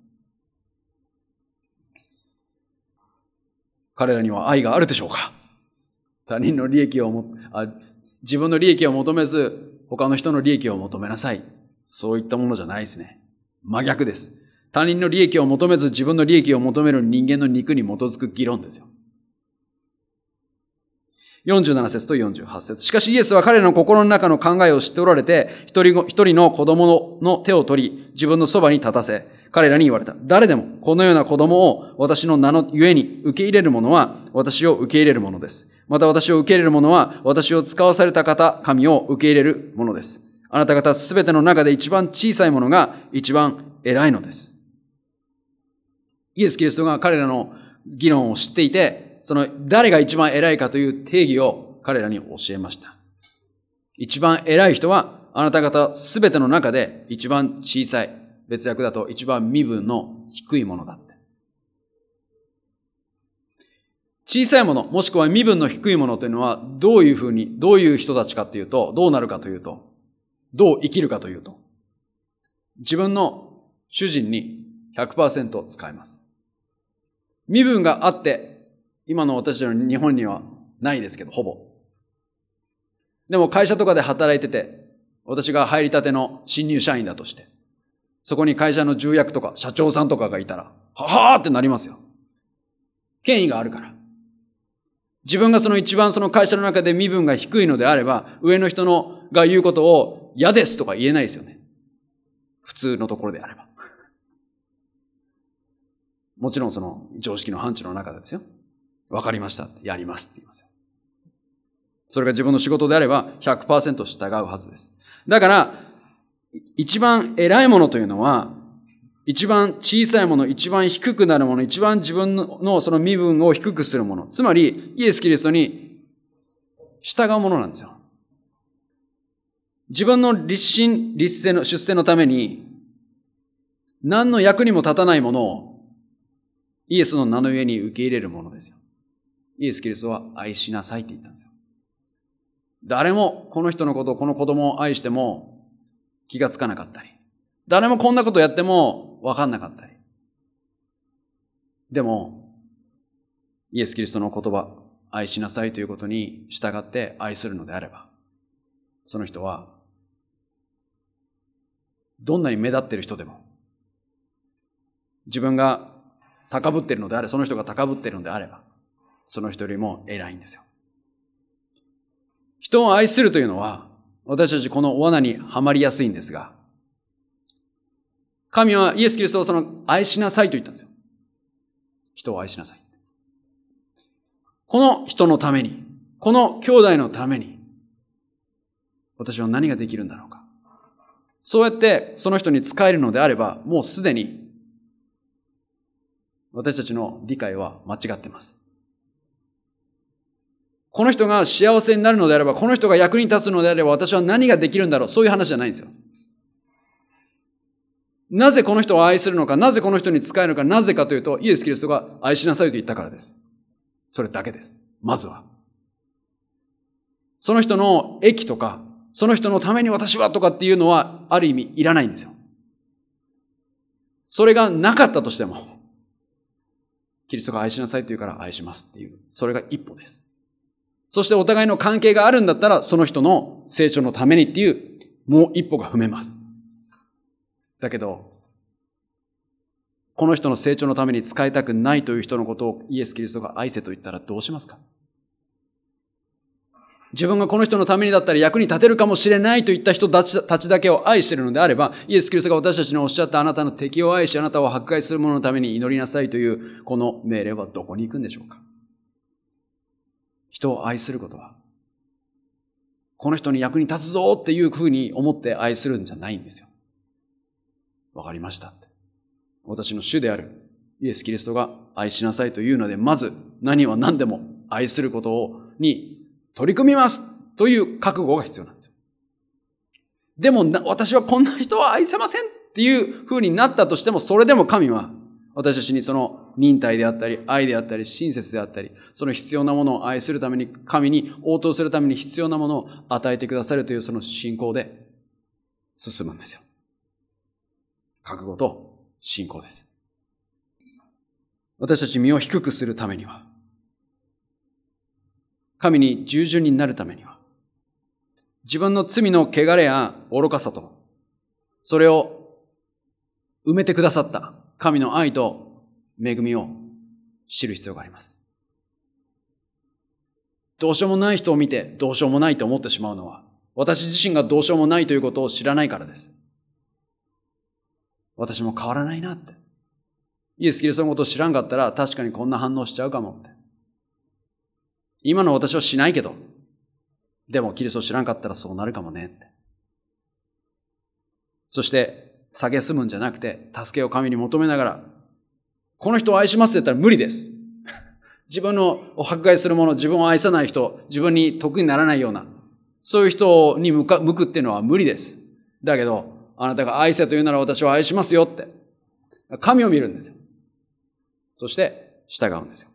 彼らには愛があるでしょうか？他人の利益をもあ自分の利益を求めず他の人の利益を求めなさい。そういったものじゃないですね。真逆です。他人の利益を求めず自分の利益を求める人間の肉に基づく議論ですよ。よんじゅうなな節とよんじゅうはち節。しかしイエスは彼らの心の中の考えを知っておられて、一人一人の子供の手を取り、自分のそばに立たせ、彼らに言われた。誰でもこのような子供を私の名のゆえに受け入れる者は私を受け入れる者です。また私を受け入れる者は私を使わされた方、神を受け入れる者です。あなた方すべての中で一番小さい者が一番偉いのです。イエス・キリストが彼らの議論を知っていて、その誰が一番偉いかという定義を彼らに教えました。一番偉い人はあなた方すべての中で一番小さい。別訳だと一番身分の低いものだって。小さいもの、もしくは身分の低いものというのはどういうふうに、どういう人たちかというと、どうなるかというと、どう生きるかというと、自分の主人に ひゃくパーセント 使います。身分があって、今の私たちの日本にはないですけど、ほぼ。でも会社とかで働いてて、私が入りたての新入社員だとして、そこに会社の重役とか社長さんとかがいたら、ははーってなりますよ。権威があるから。自分がその一番その会社の中で身分が低いのであれば、上の人のが言うことを嫌ですとか言えないですよね。普通のところであれば。もちろんその常識の範疇の中ですよ。わかりましたって、やりますって言いますよ。それが自分の仕事であれば ひゃくパーセント 従うはずです。だから、一番偉いものというのは、一番小さいもの、一番低くなるもの、一番自分のその身分を低くするもの。つまり、イエス・キリストに従うものなんですよ。自分の立身、立世の、出世のために、何の役にも立たないものを、イエスの名の上に受け入れるものですよ。イエス・キリストは愛しなさいって言ったんですよ。誰もこの人のことを、この子供を愛しても気がつかなかったり、誰もこんなことやっても分かんなかったり。でも、イエス・キリストの言葉、愛しなさいということに従って愛するのであれば、その人は、どんなに目立っている人でも、自分が高ぶっているのであれ、その人が高ぶっているのであれば、その人よりも偉いんですよ。人を愛するというのは、私たちこの罠にはまりやすいんですが、神はイエス・キリストをその愛しなさいと言ったんですよ。人を愛しなさい。この人のために、この兄弟のために、私は何ができるんだろうか。そうやってその人に仕えるのであれば、もうすでに私たちの理解は間違っています。この人が幸せになるのであれば、この人が役に立つのであれば、私は何ができるんだろう。そういう話じゃないんですよ。なぜこの人を愛するのか、なぜこの人に仕えるのか、なぜかというと、イエス・キリストが愛しなさいと言ったからです。それだけです。まずは。その人の益とか、その人のために私はとかっていうのは、ある意味いらないんですよ。それがなかったとしても、キリストが愛しなさいと言うから愛しますっていう、それが一歩です。 そしてお互いの関係があるんだったら、その人の成長のためにっていう、もう一歩が踏めます。だけど、この人の成長のために使いたくないという人のことをイエス・キリストが愛せと言ったらどうしますか？自分がこの人のためにだったら役に立てるかもしれないといった人たちだけを愛しているのであれば、イエス・キリストが私たちにおっしゃったあなたの敵を愛し、あなたを迫害する者のために祈りなさいというこの命令はどこに行くんでしょうか？人を愛することは、この人に役に立つぞっていうふうに思って愛するんじゃないんですよ。わかりましたって。私の主であるイエス・キリストが愛しなさいというので、まず何は何でも愛することをに取り組みますという覚悟が必要なんですよ。でも私はこんな人は愛せませんっていう風になったとしても、それでも神は私たちにその忍耐であったり愛であったり親切であったり、その必要なものを愛するために、神に応答するために必要なものを与えてくださるというその信仰で進むんですよ。覚悟と信仰です。私たち身を低くするためには、神に従順になるためには、自分の罪の汚れや愚かさと、それを埋めてくださった神の愛と恵みを知る必要があります。どうしようもない人を見てどうしようもないと思ってしまうのは、私自身がどうしようもないということを知らないからです。私も変わらないなって。イエス・キリストのことを知らんかったら確かにこんな反応しちゃうかもって。今の私はしないけど、でもキリストを知らんかったらそうなるかもねって。そして蔑むんじゃなくて、助けを神に求めながら、この人を愛しますって言ったら無理です。自分のを迫害する者、自分を愛さない人、自分に得にならないような、そういう人に向か向くっていうのは無理です。だけど、あなたが愛せというなら私は愛しますよって。神を見るんですよ。そして従うんですよ。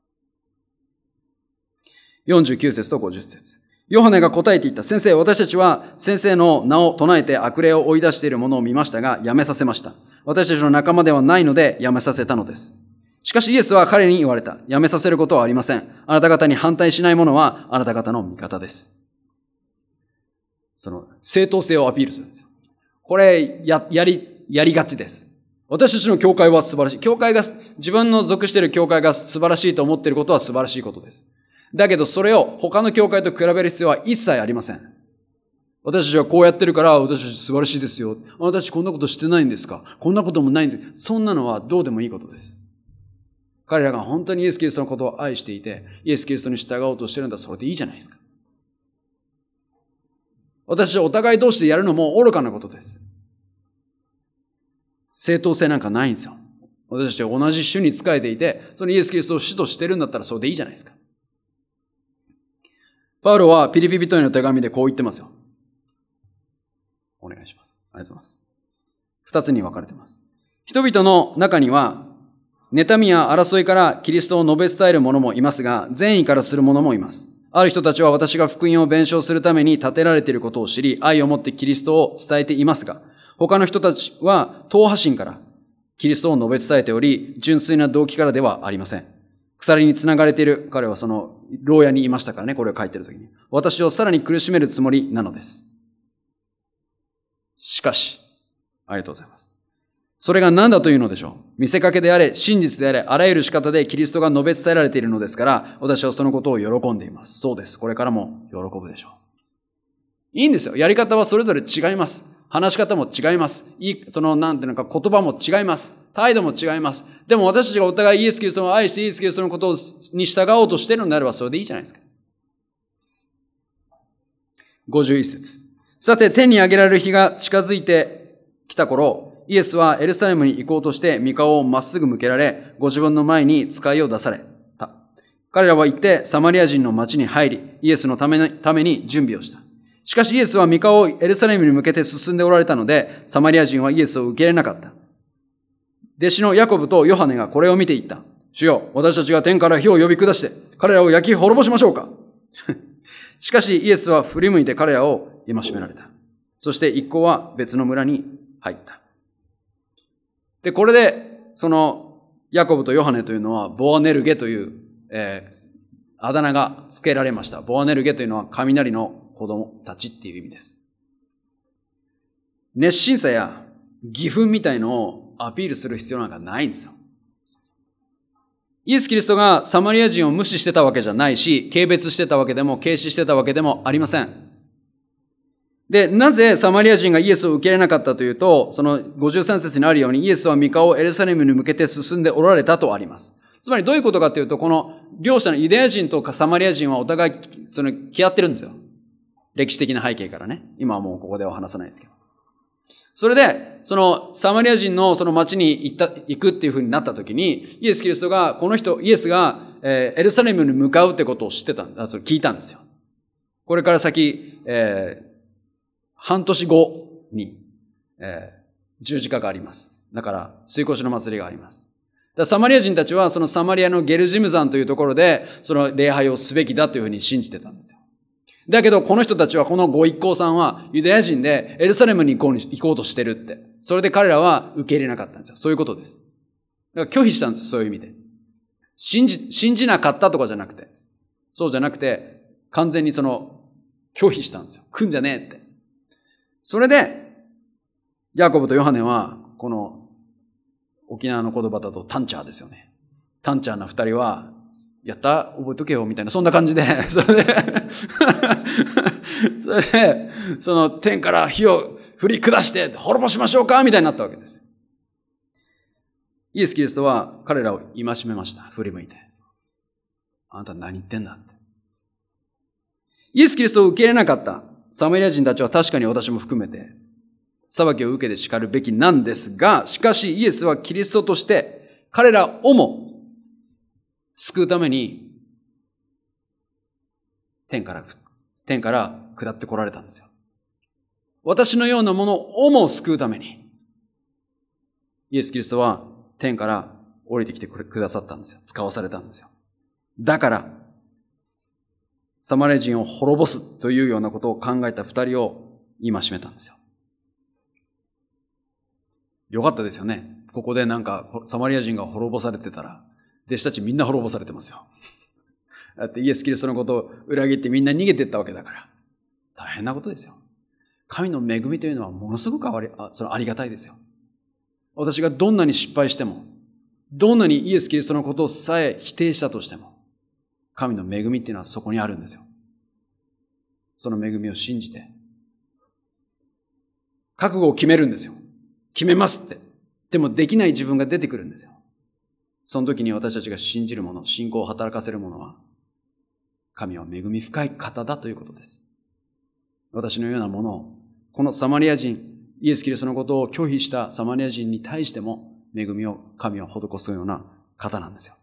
よんじゅうきゅう節とごじゅっ節。ヨハネが答えて言った。先生、私たちは先生の名を唱えて悪霊を追い出している者を見ましたが、やめさせました。私たちの仲間ではないのでやめさせたのです。しかしイエスは彼に言われた。やめさせることはありません。あなた方に反対しない者はあなた方の味方です。その正当性をアピールするんですよ。これや、やり、やりがちです。私たちの教会は素晴らしい。教会が、自分の属している教会が素晴らしいと思っていることは素晴らしいことです。だけどそれを他の教会と比べる必要は一切ありません。私たちはこうやってるから私たち素晴らしいですよ。あなたたちこんなことしてないんですか？こんなこともないんです。そんなのはどうでもいいことです。彼らが本当にイエス・キリストのことを愛していて、イエス・キリストに従おうとしてるんだ、それでいいじゃないですか。私たちお互い同士でやるのも愚かなことです。正当性なんかないんですよ。私たちは同じ主に仕えていて、そのイエス・キリストを主としてるんだったらそれでいいじゃないですか。パウロはピリピ人への手紙でこう言ってますよ。お願いします。ありがとうございます。二つに分かれています。人々の中には、妬みや争いからキリストを述べ伝える者もいますが、善意からする者もいます。ある人たちは私が福音を弁償するために立てられていることを知り、愛を持ってキリストを伝えていますが、他の人たちは党派心からキリストを述べ伝えており、純粋な動機からではありません。鎖につながれている彼はその牢屋にいましたからね、これを書いているときに。私をさらに苦しめるつもりなのです。しかし、ありがとうございます。それが何だというのでしょう。見せかけであれ、真実であれ、あらゆる仕方でキリストが述べ伝えられているのですから、私はそのことを喜んでいます。そうです。これからも喜ぶでしょう。いいんですよ。やり方はそれぞれ違います。話し方も違います。いい、その、なんていうのか、言葉も違います。態度も違います。でも私たちがお互いイエス・キリストを愛してイエス・キリストのことに従おうとしているのであれば、それでいいじゃないですか。ごじゅういち節。さて、天に上げられる日が近づいてきた頃、イエスはエルサレムに行こうとして、御顔をまっすぐ向けられ、ご自分の前に使いを出された。彼らは行って、サマリア人の町に入り、イエスのために、ために準備をした。しかしイエスは御顔をエルサレムに向けて進んでおられたので、サマリア人はイエスを受け入れなかった。弟子のヤコブとヨハネがこれを見て言った。主よ、私たちが天から火を呼び下して、彼らを焼き滅ぼしましょうか。しかしイエスは振り向いて彼らを戒められた。そして一行は別の村に入った。で、これで、その、ヤコブとヨハネというのは、ボアネルゲという、えー、 あだ名が付けられました。ボアネルゲというのは雷の子供たちっていう意味です。熱心さや義憤みたいのをアピールする必要なんかないんですよ。イエス・キリストがサマリア人を無視してたわけじゃないし、軽蔑してたわけでも、軽視してたわけでもありません。で、なぜサマリア人がイエスを受け入れなかったというと、そのごじゅうさん節にあるように、イエスは御顔をエルサレムに向けて進んでおられたとあります。つまりどういうことかというと、この両者のユダヤ人とサマリア人はお互い、その、気合ってるんですよ。歴史的な背景からね。今はもうここでは話さないですけど。それで、そのサマリア人のその町に行った、行くっていう風になった時に、イエス・キリストが、この人、イエスが、えー、エルサレムに向かうってことを知ってたんだ、それ聞いたんですよ。これから先、えー、半年後に、えー、十字架があります。だから、水越の祭りがあります。だサマリア人たちは、そのサマリアのゲルジム山というところで、その礼拝をすべきだというふうに信じてたんですよ。だけど、この人たちは、このご一行さんは、ユダヤ人でエルサレムに行こうに行こうとしてるって。それで彼らは受け入れなかったんですよ。そういうことです。だから拒否したんです。そういう意味で。信じ、信じなかったとかじゃなくて。そうじゃなくて、完全にその、拒否したんですよ。来んじゃねえって。それで、ヤコブとヨハネは、この、沖縄の言葉だとタンチャーですよね。タンチャーな二人は、やった覚えとけよみたいな、そんな感じで、それで、それで、その天から火を振り下して滅ぼしましょうかみたいになったわけです。イエス・キリストは彼らを戒めました。振り向いて。あなた何言ってんだって。イエス・キリストを受け入れなかったサマリア人たちは確かに私も含めて、裁きを受けて叱るべきなんですが、しかしイエスはキリストとして彼らをも救うために、天から、天から下ってこられたんですよ。私のようなものをも救うために、イエス・キリストは天から降りてきてくださったんですよ。使わされたんですよ。だから、サマリア人を滅ぼすというようなことを考えた二人を戒めたんですよ。よかったですよね。ここでなんかサマリア人が滅ぼされてたら、弟子たちみんな滅ぼされてますよ。だってイエス・キリストのことを裏切ってみんな逃げていったわけだから。大変なことですよ。神の恵みというのはものすごくあり、あ、そのありがたいですよ。私がどんなに失敗しても、どんなにイエス・キリストのことをさえ否定したとしても、神の恵みっていうのはそこにあるんですよ。その恵みを信じて、覚悟を決めるんですよ。決めますって。でもできない自分が出てくるんですよ。その時に私たちが信じるもの、信仰を働かせるものは、神は恵み深い方だということです。私のようなものを、このサマリア人、イエス・キリストのことを拒否したサマリア人に対しても、恵みを神は施すような方なんですよ。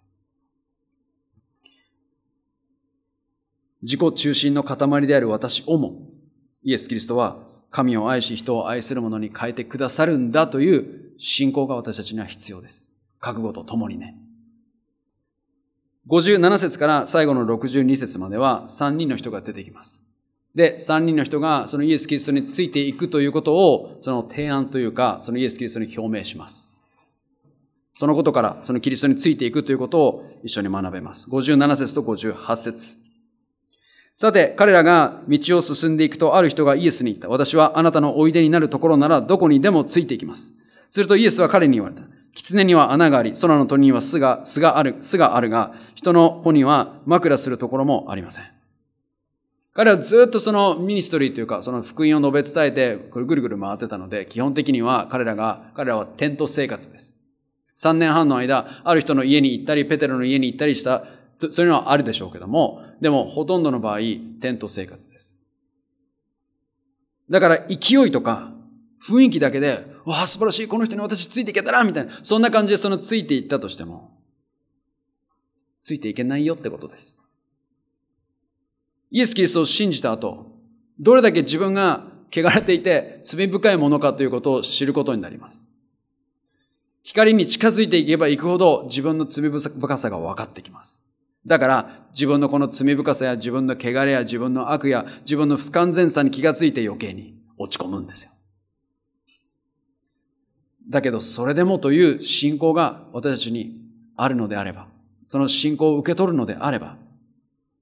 自己中心の塊である私をも、イエス・キリストは神を愛し人を愛する者に変えてくださるんだという信仰が私たちには必要です。覚悟とともにね。ごじゅうなな節から最後のろくじゅうに節まではさんにんの人が出てきます。で、さんにんの人がそのイエス・キリストについていくということを、その提案というか、そのイエス・キリストに表明します。そのことから、そのキリストについていくということを一緒に学べます。ごじゅうなな節とごじゅうはち節。さて、彼らが道を進んでいくと、ある人がイエスに言った。私はあなたのおいでになるところならどこにでもついていきます。するとイエスは彼に言われた。狐には穴があり、空の鳥には巣が、巣がある、巣があるが、人の子には枕するところもありません。彼はずっとそのミニストリーというか、その福音を述べ伝えて、これぐるぐる回ってたので、基本的には彼らが、彼らはテント生活です。さんねんはんの間、ある人の家に行ったり、ペテロの家に行ったりした、そういうのはあるでしょうけども、でもほとんどの場合、テント生活です。だから勢いとか、雰囲気だけで、わあ素晴らしい、この人に私ついていけたらみたいな、そんな感じでそのついていったとしても、ついていけないよってことです。イエス・キリストを信じた後、どれだけ自分が汚れていて罪深いものかということを知ることになります。光に近づいていけばいくほど自分の罪深さが分かってきます。だから自分のこの罪深さや自分の汚れや自分の悪や自分の不完全さに気がついて余計に落ち込むんですよ。だけどそれでもという信仰が私たちにあるのであれば、その信仰を受け取るのであれば、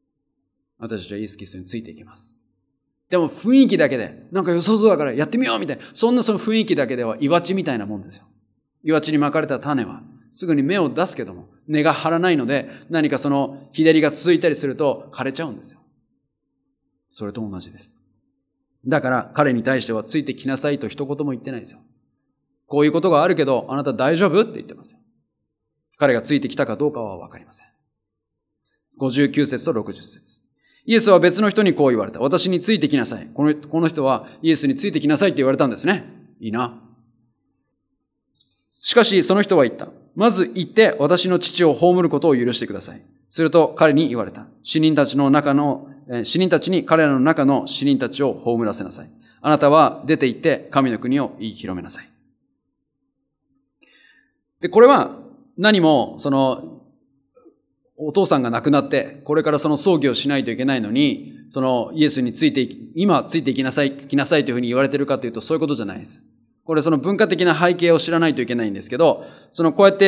私たちはイエス・キリストについていきます。でも雰囲気だけで、なんか良さそうだからやってみようみたいな、そんなその雰囲気だけでは岩地みたいなもんですよ。岩地にまかれた種はすぐに芽を出すけども、根が張らないので、何かその日照りが続いたりすると枯れちゃうんですよ。それと同じです。だから彼に対してはついてきなさいと一言も言ってないですよ。こういうことがあるけど、あなた大丈夫って言ってますよ。彼がついてきたかどうかはわかりません。ごじゅうきゅう節とろくじゅう節。イエスは別の人にこう言われた。私についてきなさい。この、この人はイエスについてきなさいって言われたんですね。いいな。しかしその人は言った。まず行って私の父を葬ることを許してください。すると彼に言われた。死人たちの中の、死人たちに彼らの中の死人たちを葬らせなさい。あなたは出て行って神の国を言い広めなさい。で、これは何もそのお父さんが亡くなって、これからその葬儀をしないといけないのに、そのイエスについて、今ついていきなさい、来なさいというふうに言われているかというと、そういうことじゃないです。これその文化的な背景を知らないといけないんですけど、そのこうやって、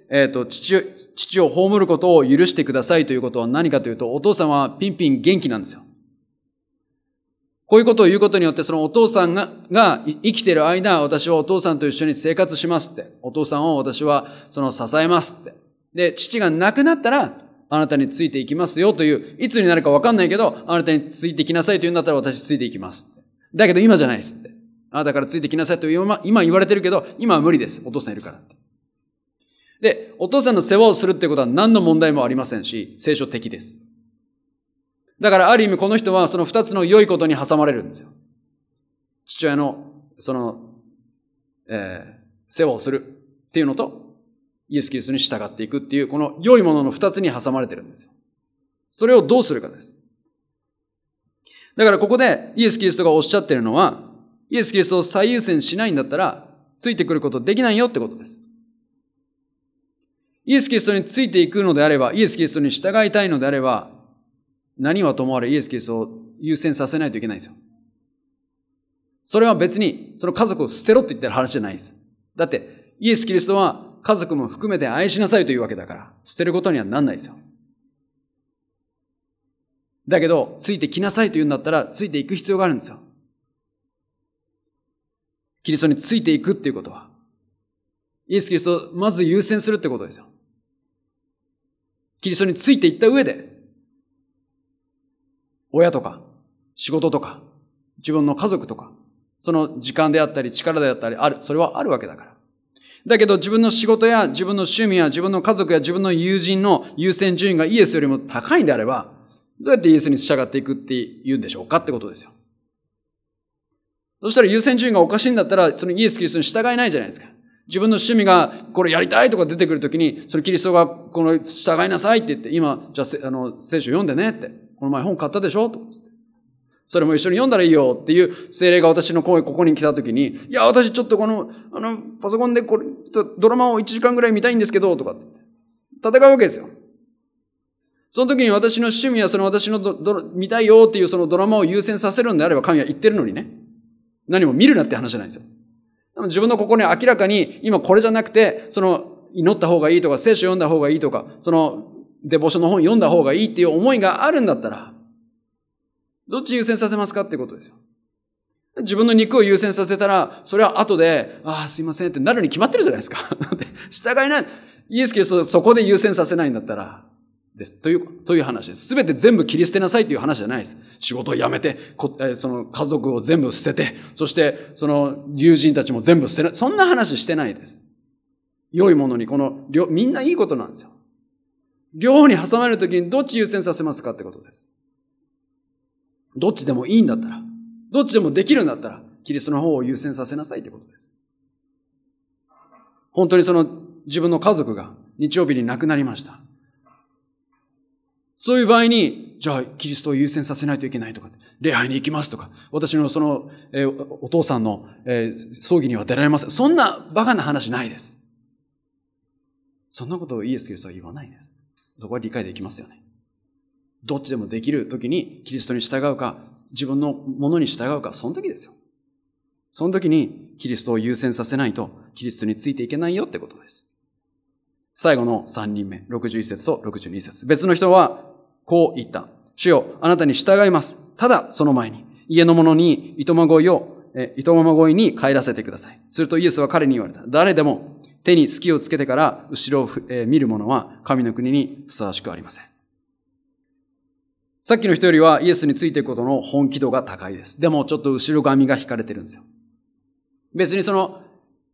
えっと、父、父を葬ることを許してくださいということは何かというと、お父さんはピンピン元気なんですよ。こういうことを言うことによって、そのお父さんが、が生きている間、私はお父さんと一緒に生活しますって。お父さんを私はその支えますって。で、父が亡くなったら、あなたについていきますよという、いつになるか分かんないけど、あなたについていきなさいというんだったら私ついていきますって。だけど今じゃないですって。あなたからついてきなさいと今、今言われてるけど、今は無理です。お父さんいるからって。で、お父さんの世話をするってことは何の問題もありませんし、聖書的です。だからある意味この人はその二つの良いことに挟まれるんですよ。父親の、その、えー、世話をするっていうのと、イエス・キリストに従っていくっていう、この良いものの二つに挟まれてるんですよ。それをどうするかです。だからここでイエス・キリストがおっしゃってるのは、イエス・キリストを最優先しないんだったら、ついてくることできないよってことです。イエス・キリストについていくのであれば、イエス・キリストに従いたいのであれば、何はともあれイエス・キリストを優先させないといけないんですよ。それは別に、その家族を捨てろって言ってる話じゃないです。だって、イエス・キリストは家族も含めて愛しなさいというわけだから、捨てることにはなんないですよ。だけど、ついてきなさいと言うんだったら、ついていく必要があるんですよ。キリストについていくっていうことは、イエス・キリストをまず優先するってことですよ。キリストについていった上で、親とか、仕事とか、自分の家族とか、その時間であったり力であったりある、それはあるわけだから。だけど自分の仕事や自分の趣味や自分の家族や自分の友人の優先順位がイエスよりも高いんであれば、どうやってイエスに従っていくって言うんでしょうかってことですよ。そしたら優先順位がおかしいんだったら、そのイエス・キリストに従えないじゃないですか。自分の趣味がこれやりたいとか出てくるときに、そのキリストがこの従いなさいって言って、今、じゃあ、あの、聖書読んでねって。この前本買ったでしょとか。それも一緒に読んだらいいよっていう聖霊が私の声ここに来たときに、いや、私ちょっとこの、あの、パソコンでこれ、ドラマをいちじかんぐらい見たいんですけど、とかって戦うわけですよ。その時に私の趣味はその私のどど見たいよっていうそのドラマを優先させるんであれば神は言ってるのにね。何も見るなって話じゃないんですよ。でも自分の心に明らかに今これじゃなくて、その祈った方がいいとか、聖書読んだ方がいいとか、そのデボーションの本読んだ方がいいっていう思いがあるんだったら、どっち優先させますかってことですよ。自分の肉を優先させたら、それは後で、ああ、すいませんってなるに決まってるじゃないですか。従いない。イエス・キリストをそこで優先させないんだったら、です。という、という話です。すべて全部切り捨てなさいという話じゃないです。仕事を辞めて、こその家族を全部捨てて、そしてその友人たちも全部捨てない。そんな話してないです。良いものに、この、みんないいことなんですよ。両方に挟まれるときにどっち優先させますかってことです。どっちでもいいんだったら、どっちでもできるんだったら、キリストの方を優先させなさいってことです。本当にその自分の家族が日曜日に亡くなりました。そういう場合に、じゃあキリストを優先させないといけないとか、礼拝に行きますとか、私のその、えー、お父さんの、えー、葬儀には出られません。そんなバカな話ないです。そんなことをイエス・キリストは言わないです。そこは理解できますよね。どっちでもできるときにキリストに従うか、自分のものに従うか、その時ですよ。その時にキリストを優先させないと、キリストについていけないよってことです。最後のさんにんめ、ろくじゅういっ節とろくじゅうに節。別の人はこう言った。 主よ、あなたに従います。ただその前に、家の者に糸まごいを、え糸まごいに帰らせてください。するとイエスは彼に言われた。誰でも手に隙をつけてから後ろを、えー、見る者は神の国にふさわしくありません。さっきの人よりはイエスについていくことの本気度が高いです。でもちょっと後ろ髪が引かれてるんですよ。別にその、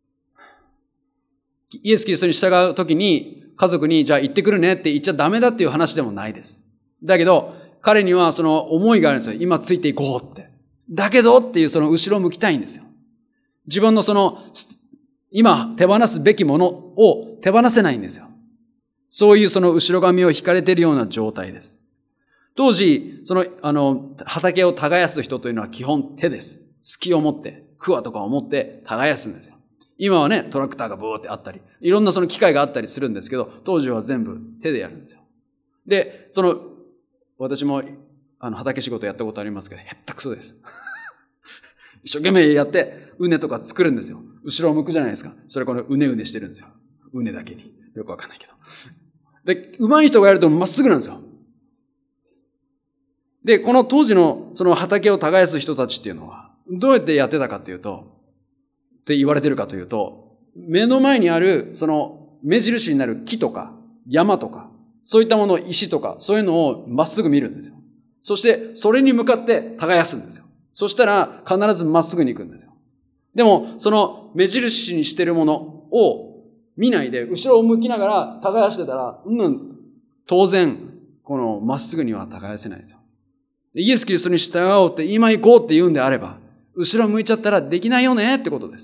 イエス・キリストに従うときに家族にじゃあ行ってくるねって言っちゃダメだっていう話でもないです。だけど彼にはその思いがあるんですよ。今ついていこうって。だけどっていうその後ろを向きたいんですよ。自分のその今手放すべきものを手放せないんですよ。そういうその後ろ髪を引かれているような状態です。当時、その、あの、畑を耕す人というのは基本手です。隙を持って、桑とかを持って耕すんですよ。今はね、トラクターがブーってあったり、いろんなその機械があったりするんですけど、当時は全部手でやるんですよ。で、その、私も、あの、畑仕事やったことありますけど、へったくそです。一生懸命やって、うねとか作るんですよ。後ろを向くじゃないですか。それこのうねうねしてるんですよ。うねだけに。よくわかんないけど。で、上手い人がやるとまっすぐなんですよ。で、この当時のその畑を耕す人たちっていうのは、どうやってやってたかっていうと、って言われてるかというと、目の前にあるその目印になる木とか山とか、そういったもの、石とか、そういうのをまっすぐ見るんですよ。そしてそれに向かって耕すんですよ。そしたら必ずまっすぐに行くんですよ。でもその目印にしてるものを見ないで後ろを向きながら耕してたら、うん、当然このまっすぐには耕せないですよ。イエス・キリストに従おうって今行こうって言うんであれば、後ろ向いちゃったらできないよねってことです。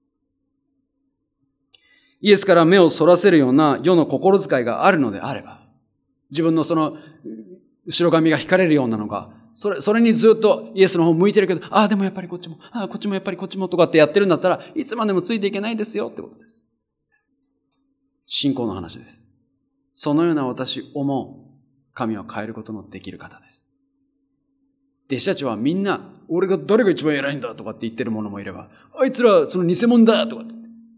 イエスから目をそらせるような世の心遣いがあるのであれば、自分のその後ろ髪が引かれるようなのが、それ、それにずっとイエスの方向いてるけど、ああでもやっぱりこっちも、ああこっちもやっぱりこっちもとかってやってるんだったらいつまでもついていけないですよってことです。信仰の話です。そのような私思う神を変えることのできる方です。弟子たちはみんな、俺が誰が一番偉いんだとかって言ってる者もいれば、あいつらその偽物だとかって。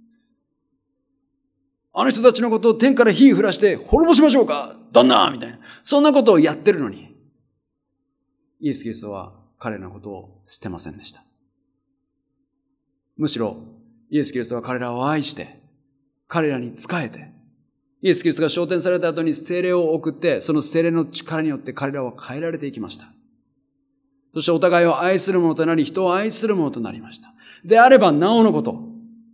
あの人たちのことを天から火降らして滅ぼしましょうか旦那みたいな。そんなことをやってるのに、イエス・キリストは彼らのことを捨てませんでした。むしろ、イエス・キリストは彼らを愛して、彼らに仕えて、イエス・キリストが昇天された後に聖霊を送って、その聖霊の力によって彼らは変えられていきました。そしてお互いを愛する者となり、人を愛する者となりました。であればなおのこと、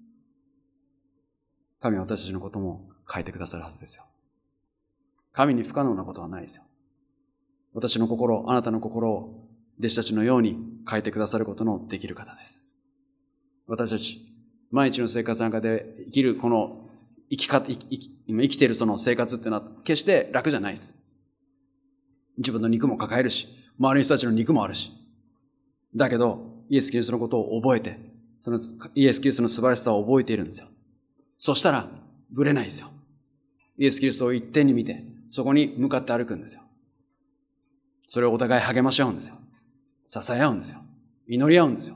神は私たちのことも変えてくださるはずですよ。神に不可能なことはないですよ。私の心、あなたの心を弟子たちのように変えてくださることのできる方です。私たち、毎日の生活の中で生きるこの生き方、生き、今生きているその生活っていうのは決して楽じゃないです。自分の肉も抱えるし、周りの人たちの肉もあるし。だけど、イエス・キリストのことを覚えて、そのイエス・キリストの素晴らしさを覚えているんですよ。そしたら、ぶれないですよ。イエス・キリストを一点に見て、そこに向かって歩くんですよ。それをお互い励まし合うんですよ。支え合うんですよ。祈り合うんですよ。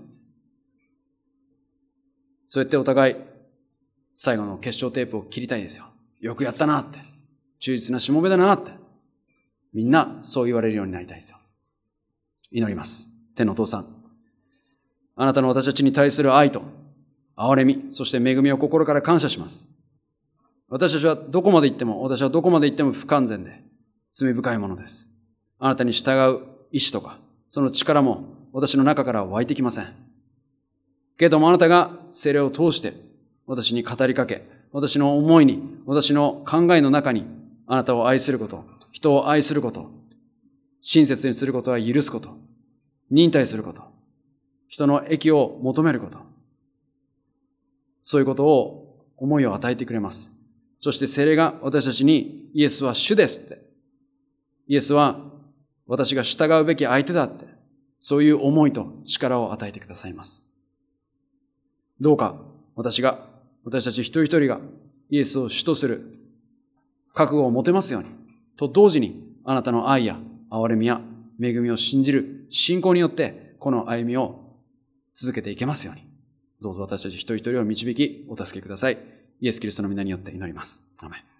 そうやってお互い、最後の決勝テープを切りたいですよ。よくやったなって。忠実なしもべだなって。みんなそう言われるようになりたいですよ。祈ります。天のお父さん。あなたの私たちに対する愛と、憐れみ、そして恵みを心から感謝します。私たちはどこまで行っても、私はどこまで行っても不完全で、罪深いものです。あなたに従う意志とか、その力も私の中から湧いてきません。けれどもあなたが聖霊を通して私に語りかけ、私の思いに、私の考えの中にあなたを愛すること、人を愛すること、親切にすることは許すこと、忍耐すること、人の益を求めること、そういうことを思いを与えてくれます。そして聖霊が私たちにイエスは主ですって、イエスは私が従うべき相手だって、そういう思いと力を与えてくださいます。どうか私が、私たち一人一人がイエスを主とする覚悟を持てますように、と同時にあなたの愛や憐れみや恵みを信じる信仰によってこの歩みを続けていけますように、どうぞ私たち一人一人を導きお助けください。イエス・キリストの皆によって祈ります。アーメン。